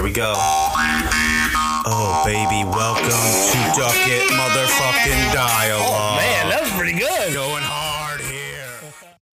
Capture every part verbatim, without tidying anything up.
we go. Oh, baby, welcome to Duck It Motherfucking Dialogue. Oh, man, that was pretty good. Going hard here.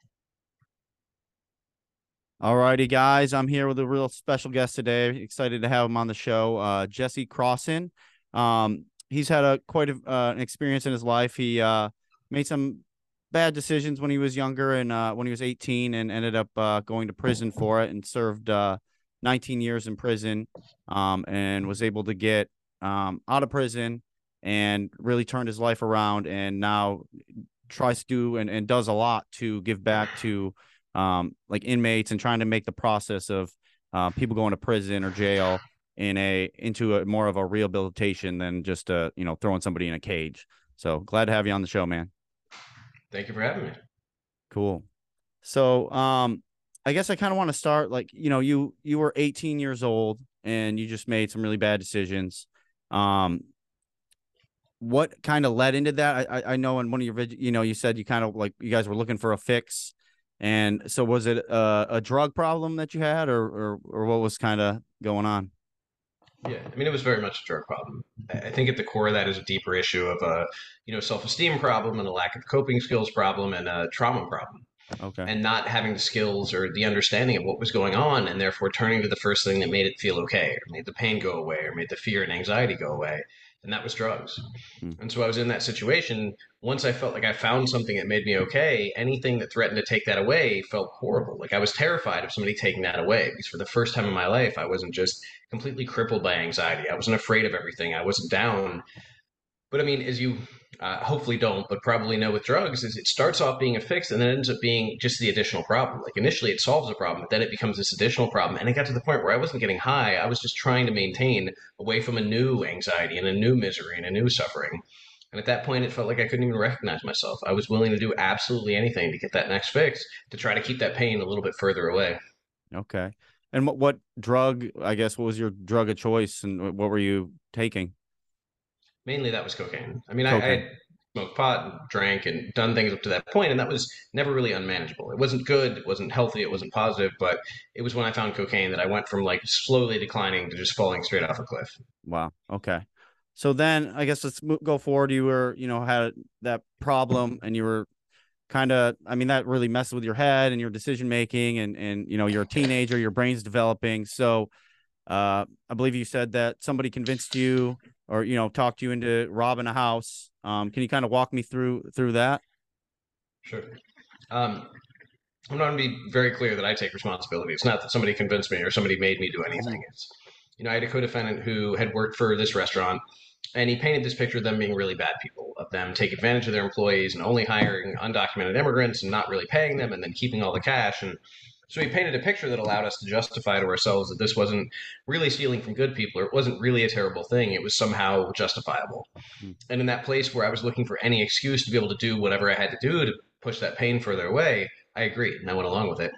Alrighty, guys, I'm here with a real special guest today. Excited to have him on the show, uh, Jesse Crossan. Um, he's had a quite a, uh, an experience in his life. He uh, made some bad decisions when he was younger and uh, when he was eighteen, and ended up uh, going to prison for it, and served uh, nineteen years in prison, um, and was able to get um, out of prison and really turned his life around, and now tries to do and, and does a lot to give back to um, like inmates, and trying to make the process of uh, people going to prison or jail in a into a more of a rehabilitation than just uh you know throwing somebody in a cage. So glad to have you on the show, man. Thank you for having me. Cool. So, um, I guess I kind of want to start, like, you know, you, you were eighteen years old and you just made some really bad decisions. Um, what kind of led into that? I, I I know in one of your vid, you know, you said you kind of like, you guys were looking for a fix. And so was it a, a drug problem that you had, or, or, or what was kind of going on? Yeah, I mean, it was very much a drug problem. I I think at the core of that is a deeper issue of a, you know, self-esteem problem and a lack of coping skills problem and a trauma problem. Okay. And not having the skills or the understanding of what was going on, and therefore turning to the first thing that made it feel okay, or made the pain go away, or made the fear and anxiety go away, and that was drugs. Hmm. And so I was in that situation. Once I felt like I found something that made me okay, anything that threatened to take that away felt horrible. Like I was terrified of somebody taking that away, because for the first time in my life, I wasn't just completely crippled by anxiety. I wasn't afraid of everything. I wasn't down. But I mean, as you uh, hopefully don't, but probably know with drugs, is it starts off being a fix and then it ends up being just the additional problem. Like initially it solves a problem, but then it becomes this additional problem. And it got to the point where I wasn't getting high. I was just trying to maintain away from a new anxiety and a new misery and a new suffering. And at that point, it felt like I couldn't even recognize myself. I was willing to do absolutely anything to get that next fix, to try to keep that pain a little bit further away. Okay. And what, what drug, I guess, what was your drug of choice, and what were you taking? Mainly that was cocaine. I mean, I, I Cocaine. had smoked pot and drank and done things up to that point, and that was never really unmanageable. It wasn't good, it wasn't healthy, it wasn't positive, but it was when I found cocaine that I went from like slowly declining to just falling straight off a cliff. Wow. Okay. So then I guess let's mo- go forward. You were, you know, had that problem, and you were kind of, I mean, that really messed with your head and your decision making, and, and, you know, you're a teenager, your brain's developing. So uh, I believe you said that somebody convinced you, or, you know, talked you into robbing a house. Um, can you kind of walk me through, through that? Sure. Um, I'm going to be very clear that I take responsibility. It's not that somebody convinced me or somebody made me do anything. It's, you know, I had a co-defendant who had worked for this restaurant, and he painted this picture of them being really bad people, of them taking advantage of their employees and only hiring undocumented immigrants and not really paying them and then keeping all the cash. And so he painted a picture that allowed us to justify to ourselves that this wasn't really stealing from good people, or it wasn't really a terrible thing. It was somehow justifiable. Mhm. And in that place where I was looking for any excuse to be able to do whatever I had to do to push that pain further away, I agreed and I went along with it.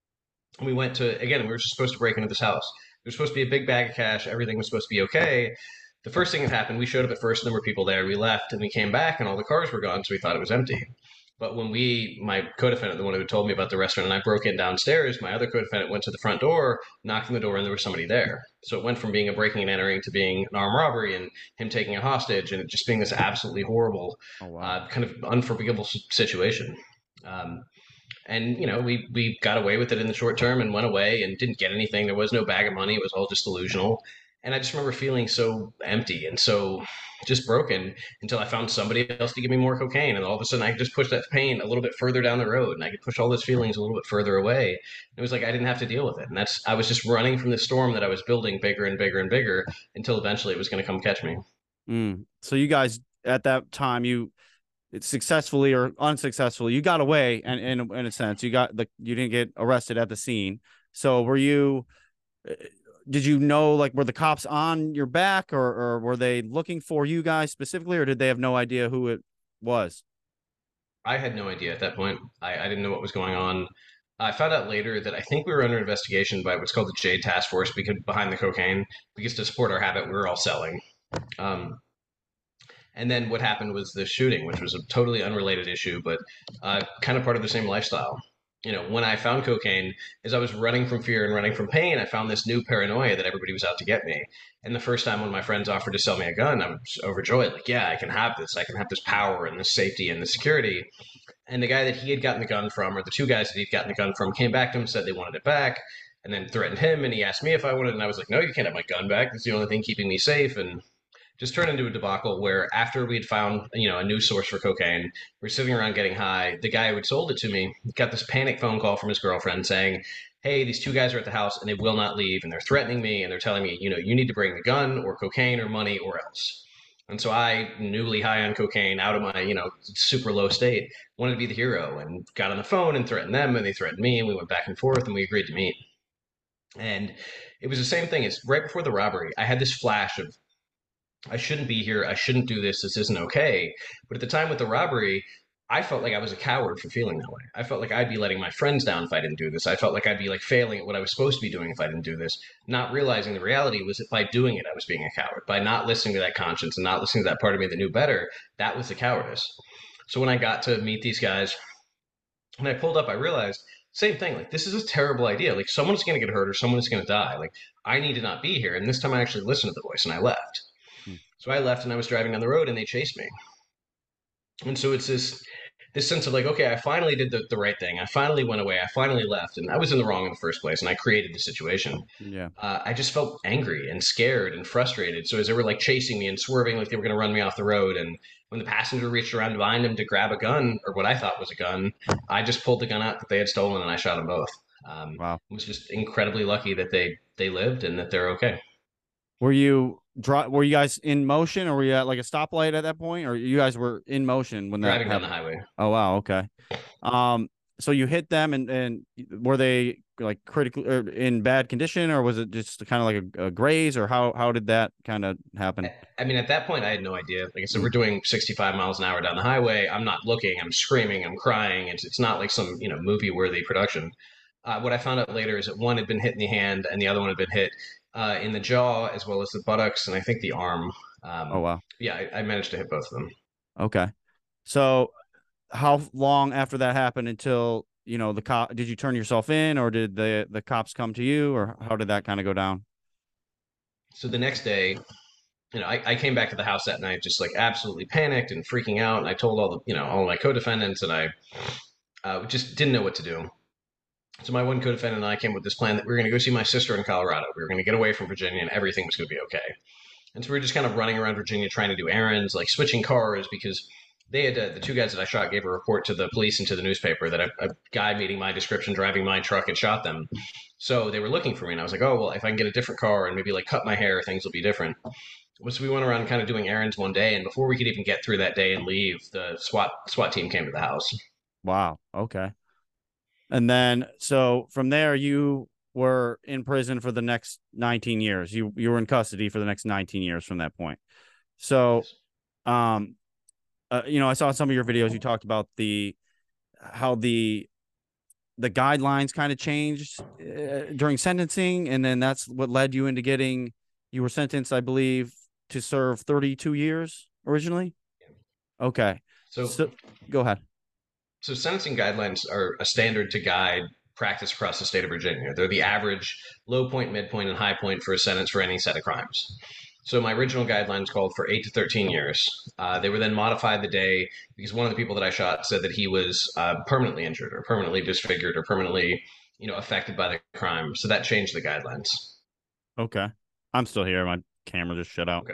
And we went to, again, we were supposed to break into this house. There was supposed to be a big bag of cash. Everything was supposed to be okay. The first thing that happened, we showed up at first and there were people there. We left and we came back and all the cars were gone, so we thought it was empty. But when we, my co-defendant, the one who had told me about the restaurant, and I broke in downstairs, my other co-defendant went to the front door, knocked on the door, and there was somebody there. So it went from being a breaking and entering to being an armed robbery and him taking a hostage, and it just being this absolutely horrible, Oh, wow. uh, kind of unforgivable s- situation. Um, and, you know, we, we got away with it in the short term and went away and didn't get anything. There was no bag of money. It was all just delusional. And I just remember feeling so empty and so just broken until I found somebody else to give me more cocaine. And all of a sudden I could just push that pain a little bit further down the road, and I could push all those feelings a little bit further away. It was like I didn't have to deal with it. And that's, I was just running from the storm that I was building bigger and bigger and bigger until eventually it was going to come catch me. Mm. So you guys at that time, you it successfully or unsuccessfully, you got away, and in, in a sense, you got the you didn't get arrested at the scene. So were you? uh, Did you know, like, were the cops on your back, or or were they looking for you guys specifically, or did they have no idea who it was? I had no idea at that point. I, I didn't know what was going on. I found out later that I think we were under investigation by what's called the Jade Task Force, because behind the cocaine, because to support our habit, we were all selling. Um, and then what happened was the shooting, which was a totally unrelated issue, but uh, kind of part of the same lifestyle. you know, when I found cocaine, as I was running from fear and running from pain, I found this new paranoia that everybody was out to get me. And the first time when my friends offered to sell me a gun, I was overjoyed. Like, yeah, I can have this. I can have this power and this safety and this security. And the guy that he had gotten the gun from, or the two guys that he'd gotten the gun from, came back to him, said they wanted it back, and then threatened him. And he asked me if I wanted it. And I was like, no, you can't have my gun back. It's the only thing keeping me safe. And just turned into a debacle where after we'd found, you know, a new source for cocaine, we're sitting around getting high. The guy who had sold it to me got this panic phone call from his girlfriend saying, hey, these two guys are at the house and they will not leave and they're threatening me and they're telling me, you know, you need to bring the gun or cocaine or money or else. And so I, newly high on cocaine, out of my, you know, super low state, wanted to be the hero and got on the phone and threatened them and they threatened me and we went back and forth and we agreed to meet. And it was the same thing. It's right before the robbery. I had this flash of I shouldn't be here. I shouldn't do this. This isn't okay. But at the time with the robbery, I felt like I was a coward for feeling that way. I felt like I'd be letting my friends down if I didn't do this. I felt like I'd be like failing at what I was supposed to be doing if I didn't do this. Not realizing the reality was that by doing it, I was being a coward. By not listening to that conscience and not listening to that part of me that knew better, that was the cowardice. So when I got to meet these guys and I pulled up, I realized same thing. Like this is a terrible idea. Like someone's going to get hurt or someone's going to die. Like I need to not be here. And this time I actually listened to the voice and I left. So I left and I was driving down the road and they chased me. And so it's this this sense of like, okay, I finally did the, the right thing. I finally went away. I finally left. And I was in the wrong in the first place and I created the situation. Yeah. Uh, I just felt angry and scared and frustrated. So as they were like chasing me and swerving like they were going to run me off the road, and when the passenger reached around behind him to grab a gun or what I thought was a gun, I just pulled the gun out that they had stolen and I shot them both. Um, Wow. I was just incredibly lucky that they they lived and that they're okay. Were you dri- Were you guys in motion, or were you at like a stoplight at that point, or you guys were in motion when that Driving down happened? the highway. Oh wow, okay. Um, so you hit them, and and were they like critically or in bad condition, or was it just kind of like a, a graze, or how how did that kind of happen? I mean, at that point, I had no idea. Like I said, we're doing sixty-five miles an hour down the highway. I'm not looking. I'm screaming. I'm crying. It's it's not like some you know movie worthy production. Uh, what I found out later is that one had been hit in the hand, and the other one had been hit uh, in the jaw, as well as the buttocks, and I think the arm. Oh Um, wow, yeah, I, I managed to hit both of them. okay. So how long after that happened until you know the cop? Did you turn yourself in, or did the the cops come to you, or how did that kind of go down? So the next day, you know, I, I came back to the house that night, just like absolutely panicked and freaking out, and I told all the you know all my co-defendants, and I uh, just didn't know what to do. So my one co-defendant and I came with this plan that we were going to go see my sister in Colorado. We were going to get away from Virginia, and everything was going to be okay. And so we were just kind of running around Virginia trying to do errands, like switching cars, because they had uh, the two guys that I shot gave a report to the police and to the newspaper that a, a guy meeting my description driving my truck had shot them. So they were looking for me, and I was like, oh well, if I can get a different car and maybe like cut my hair, things will be different. So we went around kind of doing errands one day, and before we could even get through that day and leave, the SWAT SWAT team came to the house. Wow, okay. And then, so from there, you were in prison for the next nineteen years. You you were in custody for the next nineteen years from that point. So, um, uh, you know, I saw some of your videos. You talked about the how the the guidelines kind of changed uh, during sentencing, and then that's what led you into getting. You were sentenced, I believe, to serve thirty-two years originally. Okay, So so go ahead. So sentencing guidelines are a standard to guide practice across the state of Virginia. They're the average low point, midpoint, and high point for a sentence for any set of crimes. So my original guidelines called for eight to thirteen years. Uh, they were then modified the day because one of the people that I shot said that he was uh, permanently injured or permanently disfigured or permanently, you know, affected by the crime. So that changed the guidelines. Okay, I'm still here. My camera just shut out. Okay.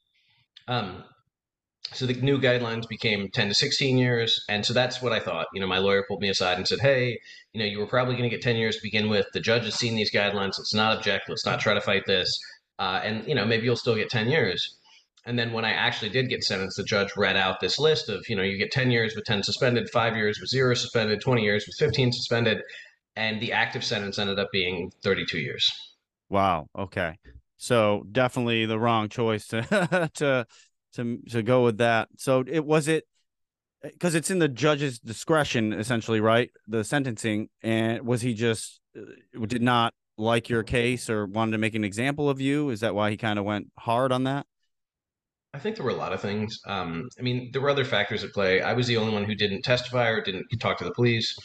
Um, so the new guidelines became ten to sixteen years, and so that's what I thought. You know, my lawyer pulled me aside and said, hey, you know, you were probably going to get ten years to begin with. The judge has seen these guidelines. Let's not object. Let's not try to fight this. Uh, and, you know, maybe you'll still get ten years. And then when I actually did get sentenced, the judge read out this list of, you know, you get ten years with ten suspended, five years with zero suspended, twenty years with fifteen suspended. And the active sentence ended up being thirty-two years. Wow. Okay. So definitely the wrong choice to to to to go with that. So it was it because it's in the judge's discretion essentially, right? The sentencing, and was he just uh, did not like your case or wanted to make an example of you? Is that why he kind of went hard on that? I think there were a lot of things. Um, I mean, there were other factors at play. I was the only one who didn't testify or didn't talk to the police.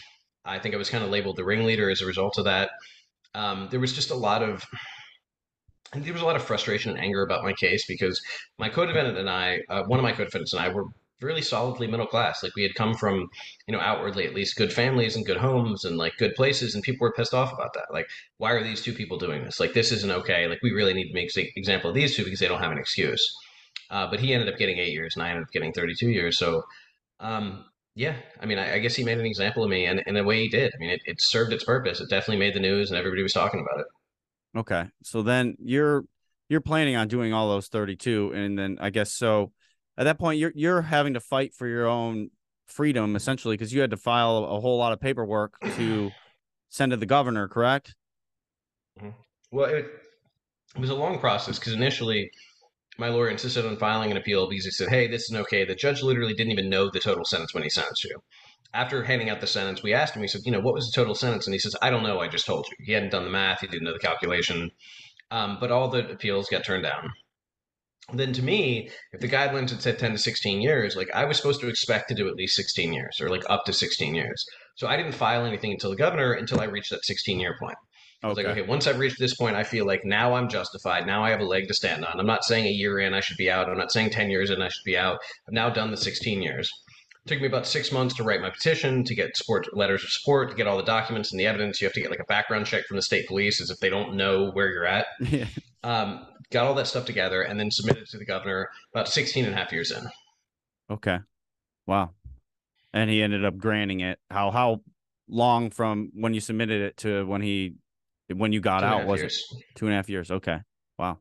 I think I was kind of labeled the ringleader as a result of that. Um, there was just a lot of and there was a lot of frustration and anger about my case because my co-defendant and I, uh, one of my co-defendants and I, were really solidly middle class. Like we had come from, you know, outwardly at least good families and good homes and like good places, and people were pissed off about that. Like, why are these two people doing this? Like, this isn't okay. Like, we really need to make an example of these two because they don't have an excuse. Uh, but he ended up getting eight years, and I ended up getting thirty-two years. So, um, yeah, I mean, I, I guess he made an example of me, and in a way he did. I mean, it, it served its purpose. It definitely made the news, and everybody was talking about it. Okay. So then you're you're planning on doing all those thirty-two, and then I guess so at that point you're you're having to fight for your own freedom essentially because you had to file a whole lot of paperwork to send to the governor, correct? Mhm. Well, it, it was a long process because initially my lawyer insisted on filing an appeal because he said, "Hey, this isn't okay." The judge literally didn't even know the total sentence when he sentenced you. After handing out the sentence, we asked him. He said, "You know, what was the total sentence?" And he says, "I don't know. I just told you." He hadn't done the math. He didn't know the calculation. Um, but all the appeals got turned down. Then to me, if the guidelines had said ten to sixteen years, like I was supposed to expect to do at least sixteen years or like up to sixteen years. So I didn't file anything until the governor until I reached that sixteen year point. I was Okay. like, okay, once I've reached this point, I feel like now I'm justified. Now I have a leg to stand on. I'm not saying a year in I should be out. I'm not saying ten years in I should be out. I've now done the sixteen years. It took me about six months to write my petition, to get support letters of support, to get all the documents and the evidence. You have to get like a background check from the state police as if they don't know where you're at. Yeah. Um, got all that stuff together and then submitted it to the governor about sixteen and a half years in. Okay. Wow. And he ended up granting it. How how long from when you submitted it to when he when you got Two and a out half was years. it? Two and a half years. Okay. Wow.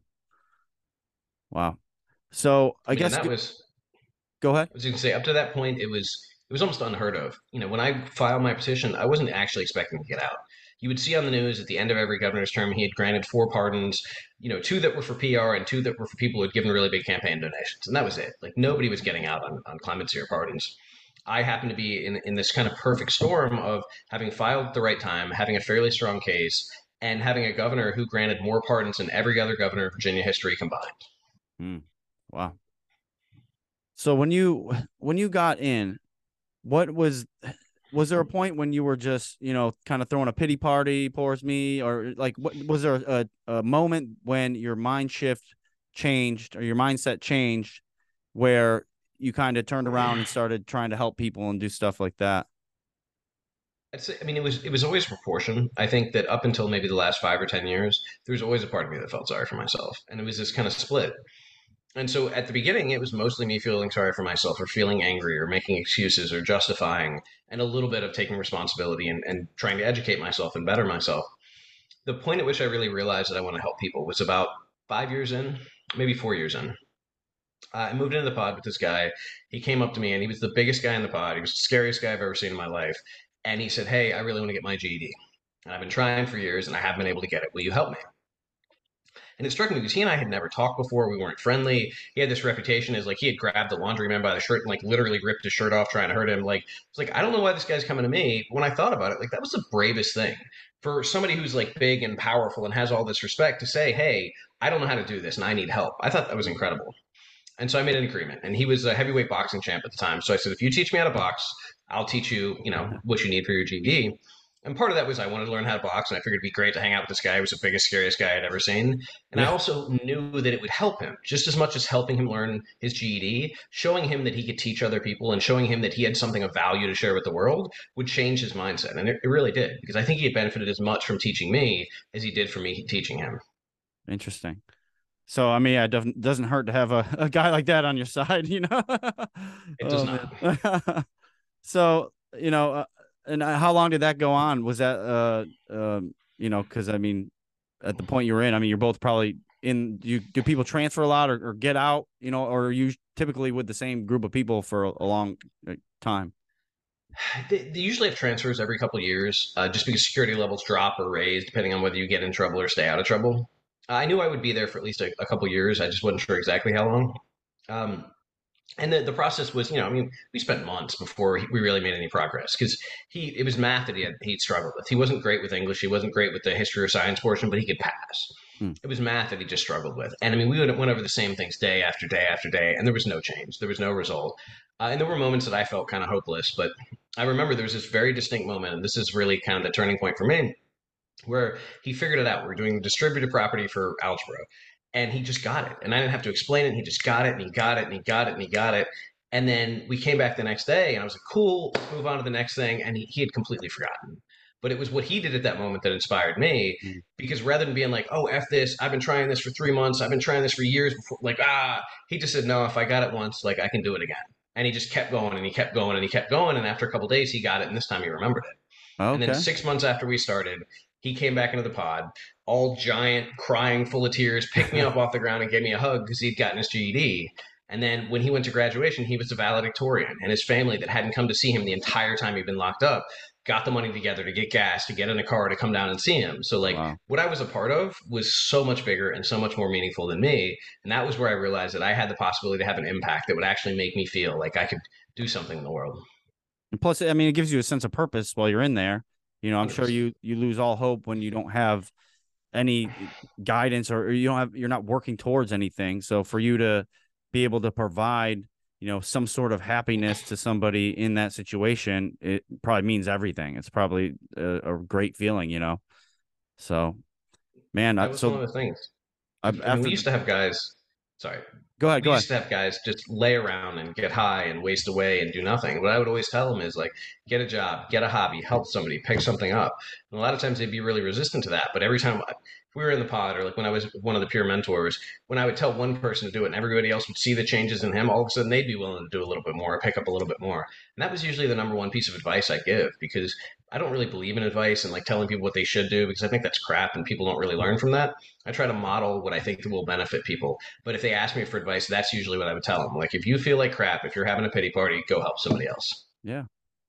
Wow. So I I mean, and guess that go, was, go ahead. as you can say, up to that point, it was it was almost unheard of. You know, when I filed my petition, I wasn't actually expecting to get out. You would see on the news at the end of every governor's term, he had granted four pardons, you know, two that were for P R and two that were for people who had given really big campaign donations. And that was it. Like nobody was getting out on, on clemency or pardons. I happened to be in, in this kind of perfect storm of having filed at the right time, having a fairly strong case, and having a governor who granted more pardons than every other governor in Virginia history combined. Hmm. Wow. So when you when you got in, what was was there a point when you were just, you know, kind of throwing a pity party, pours me, or like what was there a, a moment when your mind shift changed or your mindset changed where you kind of turned around and started trying to help people and do stuff like that? I'd say, I mean, it was it was always proportion. I think that up until maybe the last five or ten years, there was always a part of me that felt sorry for myself, and it was this kind of split. And so at the beginning, it was mostly me feeling sorry for myself or feeling angry or making excuses or justifying, and a little bit of taking responsibility and, and trying to educate myself and better myself. The point at which I really realized that I want to help people was about five years in, maybe four years in. Uh, I moved into the pod with this guy. He came up to me and he was the biggest guy in the pod. He was the scariest guy I've ever seen in my life. And he said, "Hey, I really want to get my G E D. And I've been trying for years and I haven't been able to get it. Will you help me?" And it struck me because he and I had never talked before. We weren't friendly. He had this reputation as like he had grabbed the laundryman by the shirt and like literally ripped his shirt off trying to hurt him. Like it's like I don't know why this guy's coming to me. But when I thought about it, like that was the bravest thing for somebody who's like big and powerful and has all this respect to say, "Hey, I don't know how to do this and I need help." I thought that was incredible. And so I made an agreement. And he was a heavyweight boxing champ at the time. So I said, "If you teach me how to box, I'll teach you, you know, what you need for your G E D." And part of that was I wanted to learn how to box, and I figured it'd be great to hang out with this guy who was the biggest, scariest guy I'd ever seen. And I Yeah. also knew that it would help him just as much as helping him learn his G E D, showing him that he could teach other people and showing him that he had something of value to share with the world would change his mindset. And it, it really did, because I think he had benefited as much from teaching me as he did from me teaching him. Interesting. So I mean, yeah, it doesn't doesn't hurt to have a, a guy like that on your side, you know. It does Oh, not. man. So you know, uh, and uh, how long did that go on? Was that uh, um, you know, because I mean, at the point you were in, I mean, you're both probably in. You do people transfer a lot or, or get out, you know, or are you typically with the same group of people for a, a long uh, time? They, they usually have transfers every couple of years, uh, just because security levels drop or raise depending on whether you get in trouble or stay out of trouble. I knew I would be there for at least a, a couple of years. I just wasn't sure exactly how long. Um, and the, the process was, you know, I mean, we spent months before we really made any progress because he it was math that he had he'd struggled with. He wasn't great with English. He wasn't great with the history or science portion, but he could pass. Hmm. It was math that he just struggled with. And I mean, we went over the same things day after day after day, and there was no change. There was no result. Uh, and there were moments that I felt kind of hopeless, but I remember there was this very distinct moment, and this is really kind of the turning point for me, where he figured it out. We are doing distributed property for algebra, and he just got it. And I didn't have to explain it. He just got it, and he got it, and he got it, and he got it. And then we came back the next day, and I was like, cool, let's move on to the next thing. And he, he had completely forgotten. But it was what he did at that moment that inspired me, Mm. because rather than being like, oh, F this, I've been trying this for three months, I've been trying this for years before, like, ah, he just said, no, if I got it once, like, I can do it again. And he just kept going and he kept going and he kept going. And after a couple of days, he got it. And this time he remembered it. And then Okay. six months after we started, he came back into the pod, all giant, crying, full of tears, picked me up off the ground and gave me a hug because he'd gotten his G E D. And then when he went to graduation, he was a valedictorian, and his family that hadn't come to see him the entire time he'd been locked up got the money together to get gas, to get in a car, to come down and see him. So like Wow. what I was a part of was so much bigger and so much more meaningful than me. And that was where I realized that I had the possibility to have an impact that would actually make me feel like I could do something in the world. And plus, I mean, it gives you a sense of purpose while you're in there. You know, I'm sure one hundred percent. you you lose all hope when you don't have any guidance, or, or you don't have, you're not working towards anything. So for you to be able to provide, you know, some sort of happiness to somebody in that situation, it probably means everything. It's probably a, a great feeling, you know. So, man, I, That was one so of the things. I, I mean, we after used the, to have guys. Sorry, go ahead, we go ahead. used to have guys just lay around and get high and waste away and do nothing. What I would always tell them is like, get a job, get a hobby, help somebody, pick something up. And a lot of times they'd be really resistant to that. But every time we were in the pod, or like when I was one of the peer mentors, when I would tell one person to do it and everybody else would see the changes in him, all of a sudden they'd be willing to do a little bit more, pick up a little bit more. And that was usually the number one piece of advice I give, because I don't really believe in advice and like telling people what they should do, because I think that's crap and people don't really learn from that. I try to model what I think will benefit people. But if they ask me for advice, that's usually what I would tell them. Like, if you feel like crap, if you're having a pity party, go help somebody else. Yeah,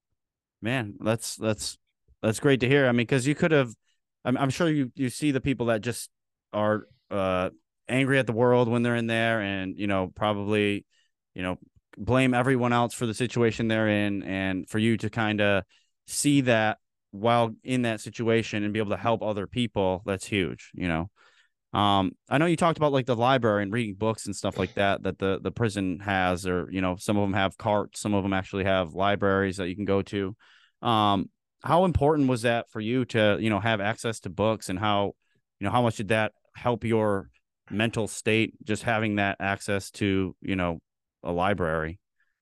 man, that's that's that's great to hear. I mean, because you could have, I'm, I'm sure you you see the people that just are uh angry at the world when they're in there, and you know probably, you know, blame everyone else for the situation they're in, and for you to kind of see that while in that situation and be able to help other people, that's huge, you know. Um, I know you talked about like the library and reading books and stuff like that that the the prison has, or you know, some of them have carts, some of them actually have libraries that you can go to. Um, how important was that for you to, you know, have access to books, and how, you know, how much did that help your mental state, just having that access to, you know, a library?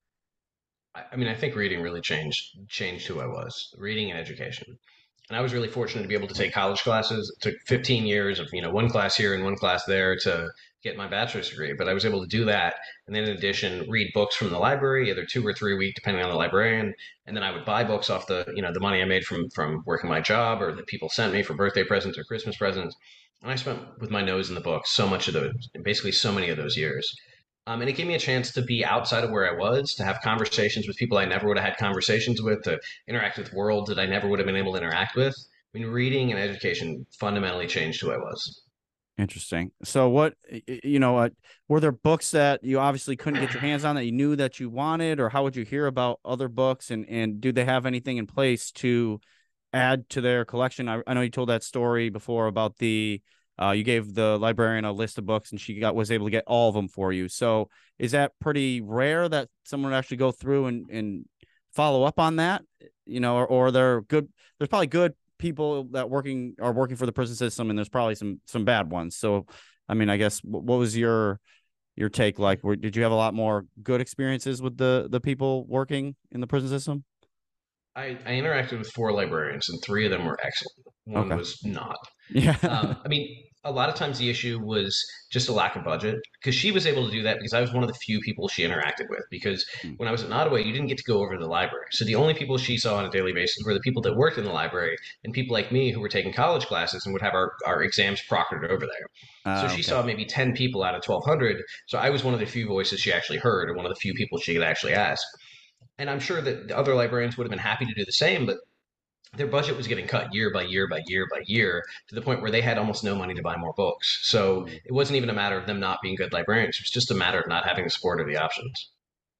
I mean, I think reading really changed changed who I was. Reading and education. And I was really fortunate to be able to take college classes. It took fifteen years of, you know, one class here and one class there to get my bachelor's degree, but I was able to do that. And then in addition, read books from the library, either two or three a week, depending on the librarian. And then I would buy books off the, you know, the money I made from from working my job, or that people sent me for birthday presents or Christmas presents. And I spent with my nose in the books so much of those, basically so many of those years. Um, and it gave me a chance to be outside of where I was, to have conversations with people I never would have had conversations with, to interact with worlds that I never would have been able to interact with. I mean, reading and education fundamentally changed who I was. Interesting. So what, you know, uh, were there books that you obviously couldn't get your hands on that you knew that you wanted, or how would you hear about other books, and, and do they have anything in place to add to their collection? I, I know you told that story before about the, uh, you gave the librarian a list of books and she got, was able to get all of them for you. So is that pretty rare that someone would actually go through and, and follow up on that, you know, or, or they're good, there's probably good people that working are working for the prison system, and there's probably some some bad ones. So I mean, I guess what was your your take like? Were, did you have a lot more good experiences with the the people working in the prison system? I, I interacted with four librarians, and three of them were excellent. One Okay. was not. Yeah. Um, I mean, a lot of times the issue was just a lack of budget, because she was able to do that because I was one of the few people she interacted with. Because when I was at Nottoway, you didn't get to go over to the library. So the only people she saw on a daily basis were the people that worked in the library, and people like me who were taking college classes and would have our, our exams proctored over there. So Uh, she okay. saw maybe ten people out of twelve hundred. So I was one of the few voices she actually heard, or one of the few people she could actually ask. And I'm sure that the other librarians would have been happy to do the same, but their budget was getting cut year by year by year by year, to the point where they had almost no money to buy more books. So Mm. it wasn't even a matter of them not being good librarians. It was just a matter of not having the support or the options.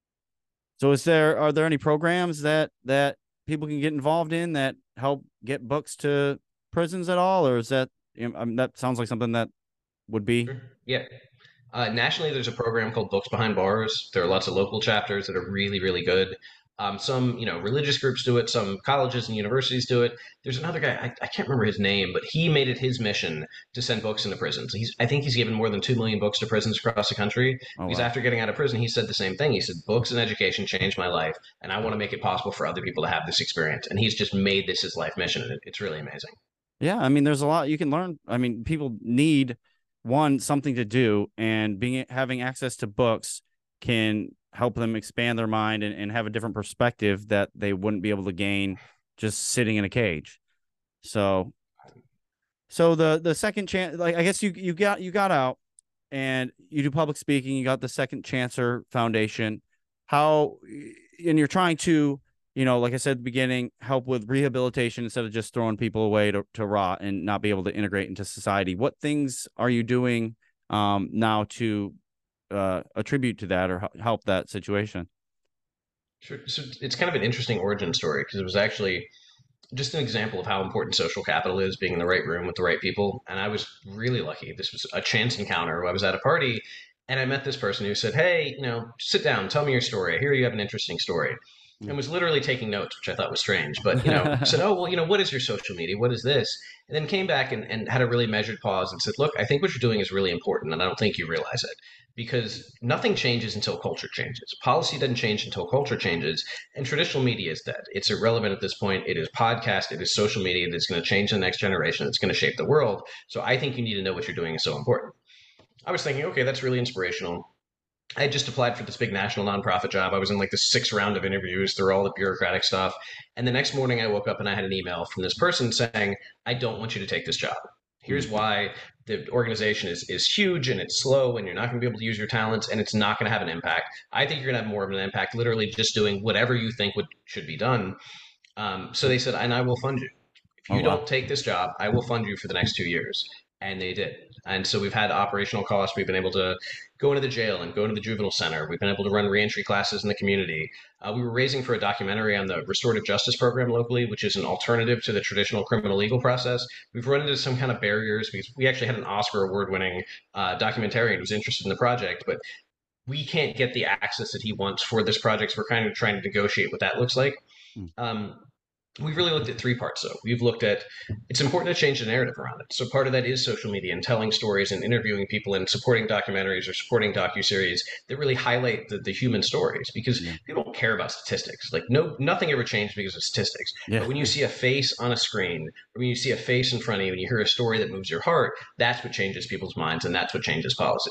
So is there, are there any programs that that people can get involved in that help get books to prisons at all, or is that, you know, I mean, that sounds like something that would be. Sure. Yeah. Uh, nationally, there's a program called Books Behind Bars. There are lots of local chapters that are really, really good. Um, some, you know, religious groups do it. Some colleges and universities do it. There's another guy, I, I can't remember his name, but he made it his mission to send books into prisons. He's, I think he's given more than two million books to prisons across the country. Oh Because wow. after getting out of prison, he said the same thing. He said, books and education changed my life, and I want to make it possible for other people to have this experience. And he's just made this his life mission, and it, it's really amazing. Yeah, I mean, there's a lot you can learn. I mean, people need one something to do, and being having access to books can help them expand their mind and, and have a different perspective that they wouldn't be able to gain just sitting in a cage. So, so the the second chance, like I guess you you got you got out and you do public speaking. You got the Second Chancer Foundation. How and you're trying to you know, like I said at the beginning, help with rehabilitation instead of just throwing people away to, to rot and not be able to integrate into society. What things are you doing um, now to uh, attribute to that or help that situation? Sure. So it's kind of an interesting origin story because it was actually just an example of how important social capital is, being in the right room with the right people. And I was really lucky. This was a chance encounter. I was at a party and I met this person who said, "Hey, you know, sit down, tell me your story. I hear you have an interesting story." And was literally taking notes, which I thought was strange. But, you know, said, "Oh, well, you know, what is your social media? What is this?" And then came back and, and had a really measured pause and said, "Look, I think what you're doing is really important. And I don't think you realize it because nothing changes until culture changes. Policy doesn't change until culture changes. And traditional media is dead. It's irrelevant at this point. It is podcast. It is social media that's going to change the next generation. It's going to shape the world. So I think you need to know what you're doing is so important." I was thinking, okay, that's really inspirational. I had just applied for this big national nonprofit job. I was in like the sixth round of interviews through all the bureaucratic stuff. And the next morning I woke up and I had an email from this person saying, "I don't want you to take this job. Here's why: the organization is, is huge and it's slow and you're not going to be able to use your talents and it's not going to have an impact. I think you're going to have more of an impact literally just doing whatever you think would should be done." Um, so they said, "And I will fund you. If Oh you wow. don't take this job, I will fund you for the next two years." And they did. And so we've had operational costs. We've been able to go into the jail and go into the juvenile center. We've been able to run reentry classes in the community. Uh, we were raising for a documentary on the restorative justice program locally, which is an alternative to the traditional criminal legal process. We've run into some kind of barriers because we actually had an Oscar award winning uh, documentarian who was interested in the project, but we can't get the access that he wants for this project. So we're kind of trying to negotiate what that looks like. Mm. Um, we've really looked at three parts though. We've looked at it's important to change the narrative around it. So part of that is social media and telling stories and interviewing people and supporting documentaries or supporting docuseries that really highlight the, the human stories because Yeah. people don't care about statistics. Like no nothing ever changed because of statistics. Yeah. But when you see a face on a screen, or when you see a face in front of you and you hear a story that moves your heart, that's what changes people's minds and that's what changes policy.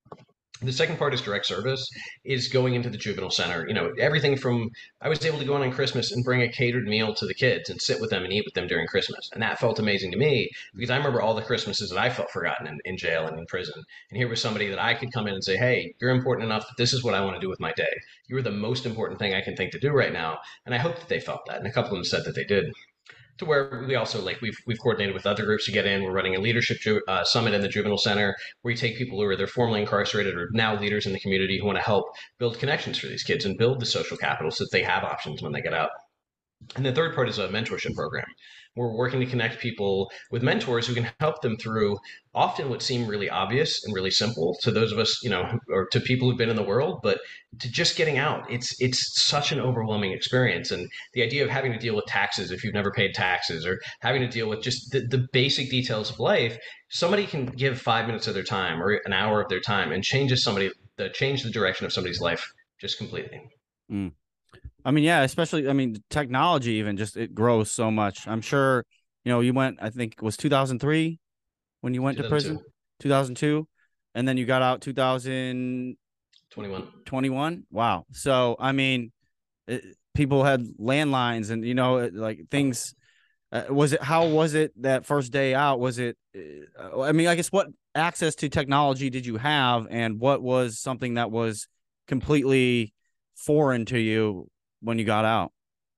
The second part is direct service, is going into the juvenile center. You know, everything from I was able to go in on Christmas and bring a catered meal to the kids and sit with them and eat with them during Christmas. And that felt amazing to me because I remember all the Christmases that I felt forgotten in, in jail and in prison. And here was somebody that I could come in and say, "Hey, you're important enough that this is what I want to do with my day. You are the most important thing I can think to do right now." And I hope that they felt that. And a couple of them said that they did, to where we also like we've we've coordinated with other groups to get in. We're running a leadership ju- uh, summit in the juvenile center where we take people who are either formerly incarcerated or now leaders in the community who want to help build connections for these kids and build the social capital so that they have options when they get out. And the third part is a mentorship program. We're working to connect people with mentors who can help them through often what seem really obvious and really simple to those of us, you know, or to people who've been in the world, but to just getting out. It's it's such an overwhelming experience. And the idea of having to deal with taxes if you've never paid taxes or having to deal with just the, the basic details of life, somebody can give five minutes of their time or an hour of their time and changes somebody the change the direction of somebody's life just completely. Mm. I mean, yeah, especially, I mean, technology even just, it grows so much. I'm sure, you know, you went, I think it was two thousand three when you went to prison, two thousand two, and then you got out two thousand twenty-one. twenty-one. Wow. So, I mean, it, people had landlines and, you know, like things, uh, was it, how was it that first day out? Was it, uh, I mean, I guess what access to technology did you have and what was something that was completely foreign to you when you got out?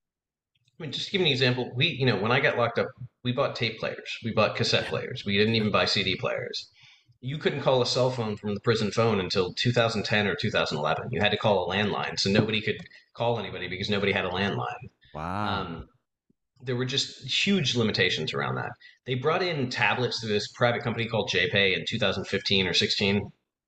I mean, just to give you an example, we, you know, when I got locked up, we bought tape players, we bought cassette players, we didn't even buy C D players. You couldn't call a cell phone from the prison phone until two thousand ten or two thousand eleven. You had to call a landline, so nobody could call anybody because nobody had a landline. Wow. Um, there were just huge limitations around that. They brought in tablets through this private company called JPay in two thousand fifteen or sixteen.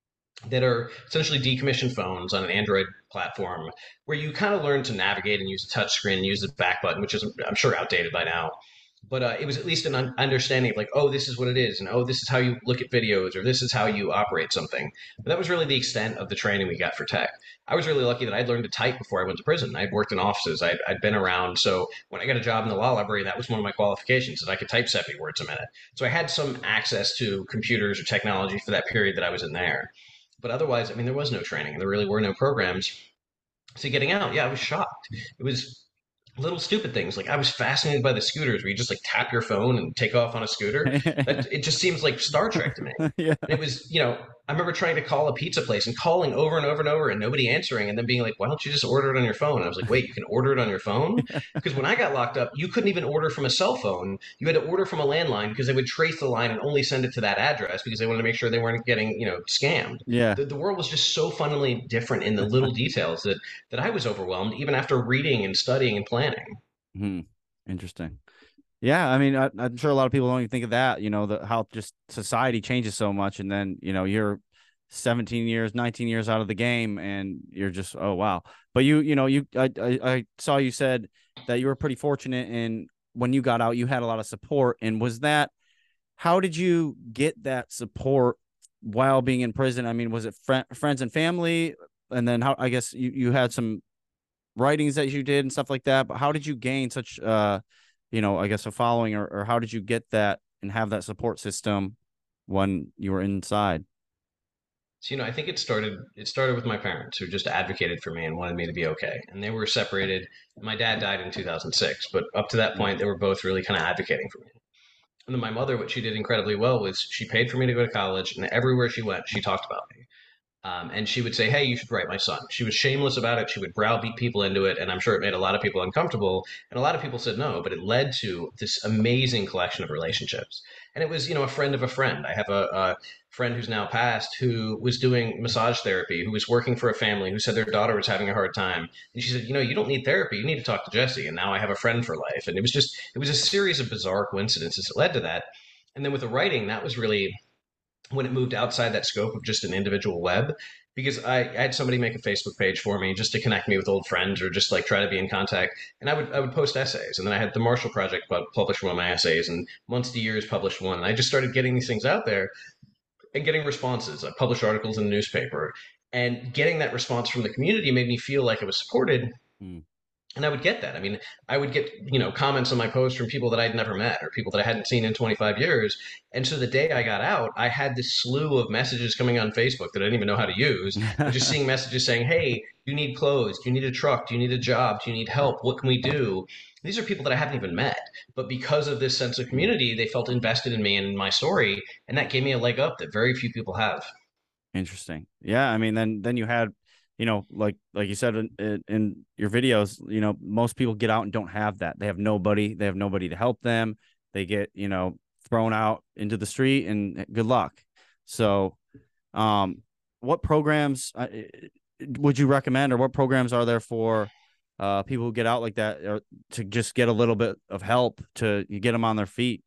that are essentially decommissioned phones on an Android platform where you kind of learn to navigate and use a touchscreen, use the back button, which is, I'm sure, outdated by now. But uh, it was at least an un- understanding of like, oh, this is what it is, and oh, this is how you look at videos, or this is how you operate something. But that was really the extent of the training we got for tech. I was really lucky that I'd learned to type before I went to prison. I'd worked in offices, I'd, I'd been around. So when I got a job in the law library, that was one of my qualifications, that I could type seventy words a minute. So I had some access to computers or technology for that period that I was in there. But otherwise, I mean, there was no training. There really were no programs. So getting out, yeah, I was shocked. It was little stupid things. Like I was fascinated by the scooters where you just like tap your phone and take off on a scooter. That it just seems like Star Trek to me. Yeah. And it was, you know, I remember trying to call a pizza place and calling over and over and over and nobody answering and then being like, why don't you just order it on your phone? And I was like, wait, you can order it on your phone? Because when I got locked up, you couldn't even order from a cell phone. You had to order from a landline because they would trace the line and only send it to that address because they wanted to make sure they weren't getting, you know, scammed. Yeah. The, the world was just so fundamentally different in the little details that that I was overwhelmed even after reading and studying and planning. Hmm. Interesting. Yeah, I mean, I, I'm sure a lot of people don't even think of that. You know, the how just society changes so much, and then you know you're seventeen years, nineteen years out of the game, and you're just oh wow. But you, you know, you I I, I saw you said that you were pretty fortunate, and when you got out, you had a lot of support. And was that how did you get that support while being in prison? I mean, was it fr- friends and family, and then how? I guess you you had some writings that you did and stuff like that. But how did you gain such uh you know, I guess a following, or, or how did you get that and have that support system when you were inside? So, you know, I think it started it started with my parents who just advocated for me and wanted me to be okay. And they were separated. My dad died in two thousand six, but up to that point they were both really kind of advocating for me. And then my mother, what she did incredibly well was she paid for me to go to college, and everywhere she went, she talked about me. Um, and she would say, "Hey, you should write my son." She was shameless about it. She would browbeat people into it, and I'm sure it made a lot of people uncomfortable. And a lot of people said no, but it led to this amazing collection of relationships. And it was, you know, a friend of a friend. I have a, a friend who's now passed who was doing massage therapy, who was working for a family who said their daughter was having a hard time, and she said, "You know, you don't need therapy. You need to talk to Jesse." And now I have a friend for life. And it was just, it was a series of bizarre coincidences that led to that. And then with the writing, that was really when it moved outside that scope of just an individual web, because I, I had somebody make a Facebook page for me just to connect me with old friends or just like try to be in contact. And I would I would post essays, and then I had the Marshall Project publish one of my essays, and Months to Years published one. And I just started getting these things out there and getting responses. I published articles in the newspaper, and getting that response from the community made me feel like I was supported. Mm. And I would get that. I mean, I would get, you know, comments on my post from people that I'd never met or people that I hadn't seen in twenty-five years. And so the day I got out, I had this slew of messages coming on Facebook that I didn't even know how to use. Just seeing messages saying, "Hey, you need clothes? Do you need a truck? Do you need a job? Do you need help? What can we do?" These are people that I haven't even met. But because of this sense of community, they felt invested in me and in my story. And that gave me a leg up that very few people have. Interesting. Yeah, I mean, then then you had, you know, like like you said in, in your videos, you know, most people get out and don't have that. They have nobody. They have nobody to help them. They get, you know, thrown out into the street, and good luck. So, um, what programs uh, would you recommend, or what programs are there for uh people who get out like that, or to just get a little bit of help to get them on their feet?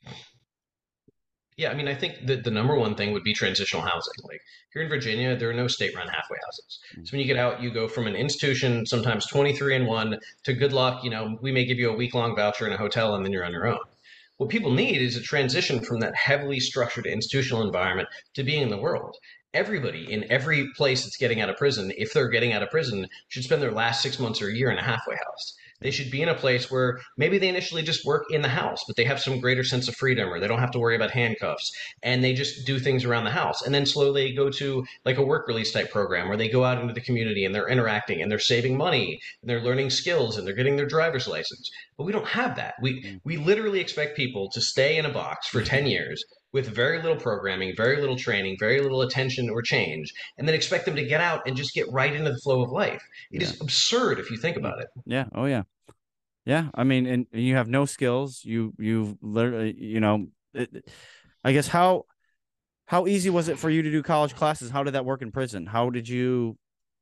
Yeah, I mean, I think that the number one thing would be transitional housing. Like here in Virginia, there are no state-run halfway houses. So when you get out, you go from an institution, sometimes twenty-three and one, to good luck. You know, we may give you a week-long voucher in a hotel, and then you're on your own. What people need is a transition from that heavily structured institutional environment to being in the world. Everybody in every place that's getting out of prison, if they're getting out of prison, should spend their last six months or a year in a halfway house. They should be in a place where maybe they initially just work in the house, but they have some greater sense of freedom, or they don't have to worry about handcuffs, and they just do things around the house. And then slowly go to like a work release type program where they go out into the community and they're interacting and they're saving money and they're learning skills and they're getting their driver's license. But we don't have that. We we literally expect people to stay in a box for ten years with very little programming, very little training, very little attention or change, and then expect them to get out and just get right into the flow of life. It Yeah. is absurd if you think about it. Yeah. Oh yeah. Yeah. I mean, and you have no skills. You you've literally, you know, it, I guess how how easy was it for you to do college classes? How did that work in prison? How did you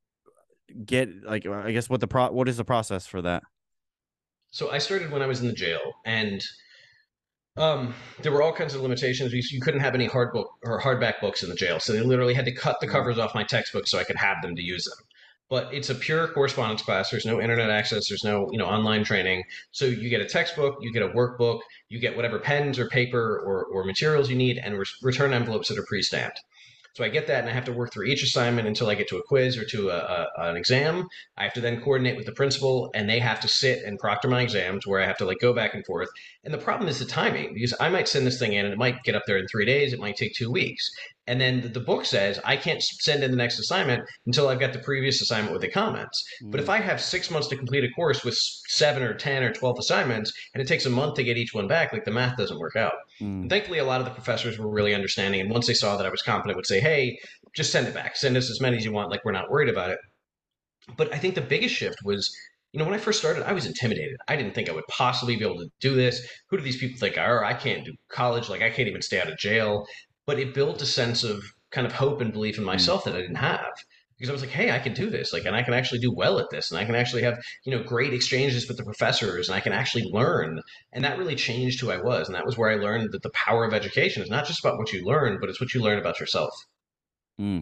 get like I guess what the pro what is the process for that? So I started when I was in the jail, and Um, there were all kinds of limitations. You, you couldn't have any hard book or hardback books in the jail, so they literally had to cut the Mm. covers off my textbooks so I could have them to use them. But it's a pure correspondence class. There's no internet access. There's no you know online training. So you get a textbook, you get a workbook, you get whatever pens or paper or, or materials you need, and re- return envelopes that are pre-stamped. So I get that, and I have to work through each assignment until I get to a quiz or to a, a, an exam. I have to then coordinate with the principal, and they have to sit and proctor my exams, where I have to like go back and forth. And the problem is the timing, because I might send this thing in, and it might get up there in three days. It might take two weeks. And then the book says I can't send in the next assignment until I've got the previous assignment with the comments. But if Mm. I have six months to complete a course with seven or ten or twelve assignments, and it takes a month to get each one back, like the math doesn't work out. And Mm. thankfully, a lot of the professors were really understanding. And once they saw that I was competent, would say, "Hey, just send it back. Send us as many as you want. Like we're not worried about it." But I think the biggest shift was, you know, when I first started, I was intimidated. I didn't think I would possibly be able to do this. Who do these people think I are? I can't do college. Like I can't even stay out of jail. But it built a sense of kind of hope and belief in Mm. myself that I didn't have. Because I was like, hey, I can do this. Like, and I can actually do well at this. And I can actually have, you know, great exchanges with the professors and I can actually learn. And that really changed who I was. And that was where I learned that the power of education is not just about what you learn, but it's what you learn about yourself. Mm.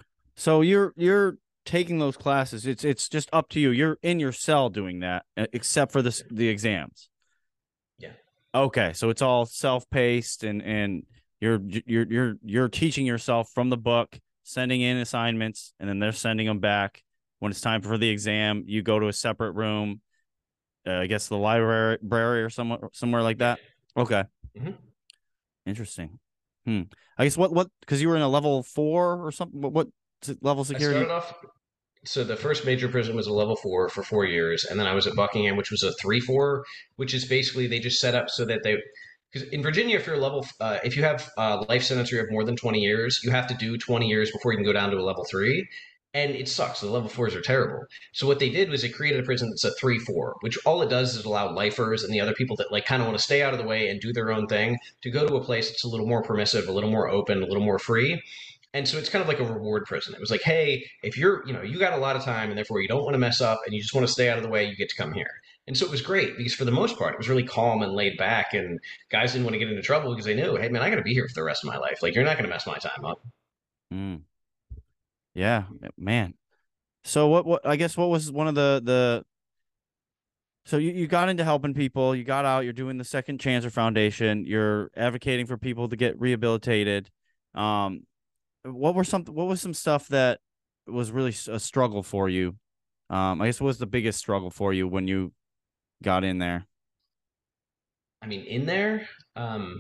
So you're you're taking those classes. It's it's just up to you. You're in your cell doing that, e- except for this the exams. Yeah. Okay, so it's all self-paced and and you're you're you're you're teaching yourself from the book, sending in assignments, and then they're sending them back. When it's time for the exam, you go to a separate room, uh, I guess the library, library or somewhere somewhere like that. Okay, hmm interesting. Hmm. I guess what what because you were in a level four or something. What, what level I security? started off so the first major prison was a level four for four years, and then I was at Buckingham, which was a three four, which is basically they just set up so that they because in Virginia, if you're a level, uh, if you have uh, life sentence or you have more than twenty years, you have to do twenty years before you can go down to a level three. And it sucks. The level fours are terrible. So what they did was they created a prison that's a three four, which all it does is allow lifers and the other people that like kind of want to stay out of the way and do their own thing to go to a place that's a little more permissive, a little more open, a little more free. And so it's kind of like a reward prison. It was like, hey, if you're, you know, you got a lot of time and therefore you don't want to mess up and you just want to stay out of the way, you get to come here. And so it was great because for the most part, it was really calm and laid back, and guys didn't want to get into trouble because they knew, hey, man, I got to be here for the rest of my life. Like, you're not going to mess my time up. Mm. Yeah, man. So what what I guess what was one of the the so you, you got into helping people, you got out, you're doing the Second Chancer Foundation, you're advocating for people to get rehabilitated. Um, what were some what was some stuff that was really a struggle for you? Um, I guess what was the biggest struggle for you when you got in there? I mean, in there, um,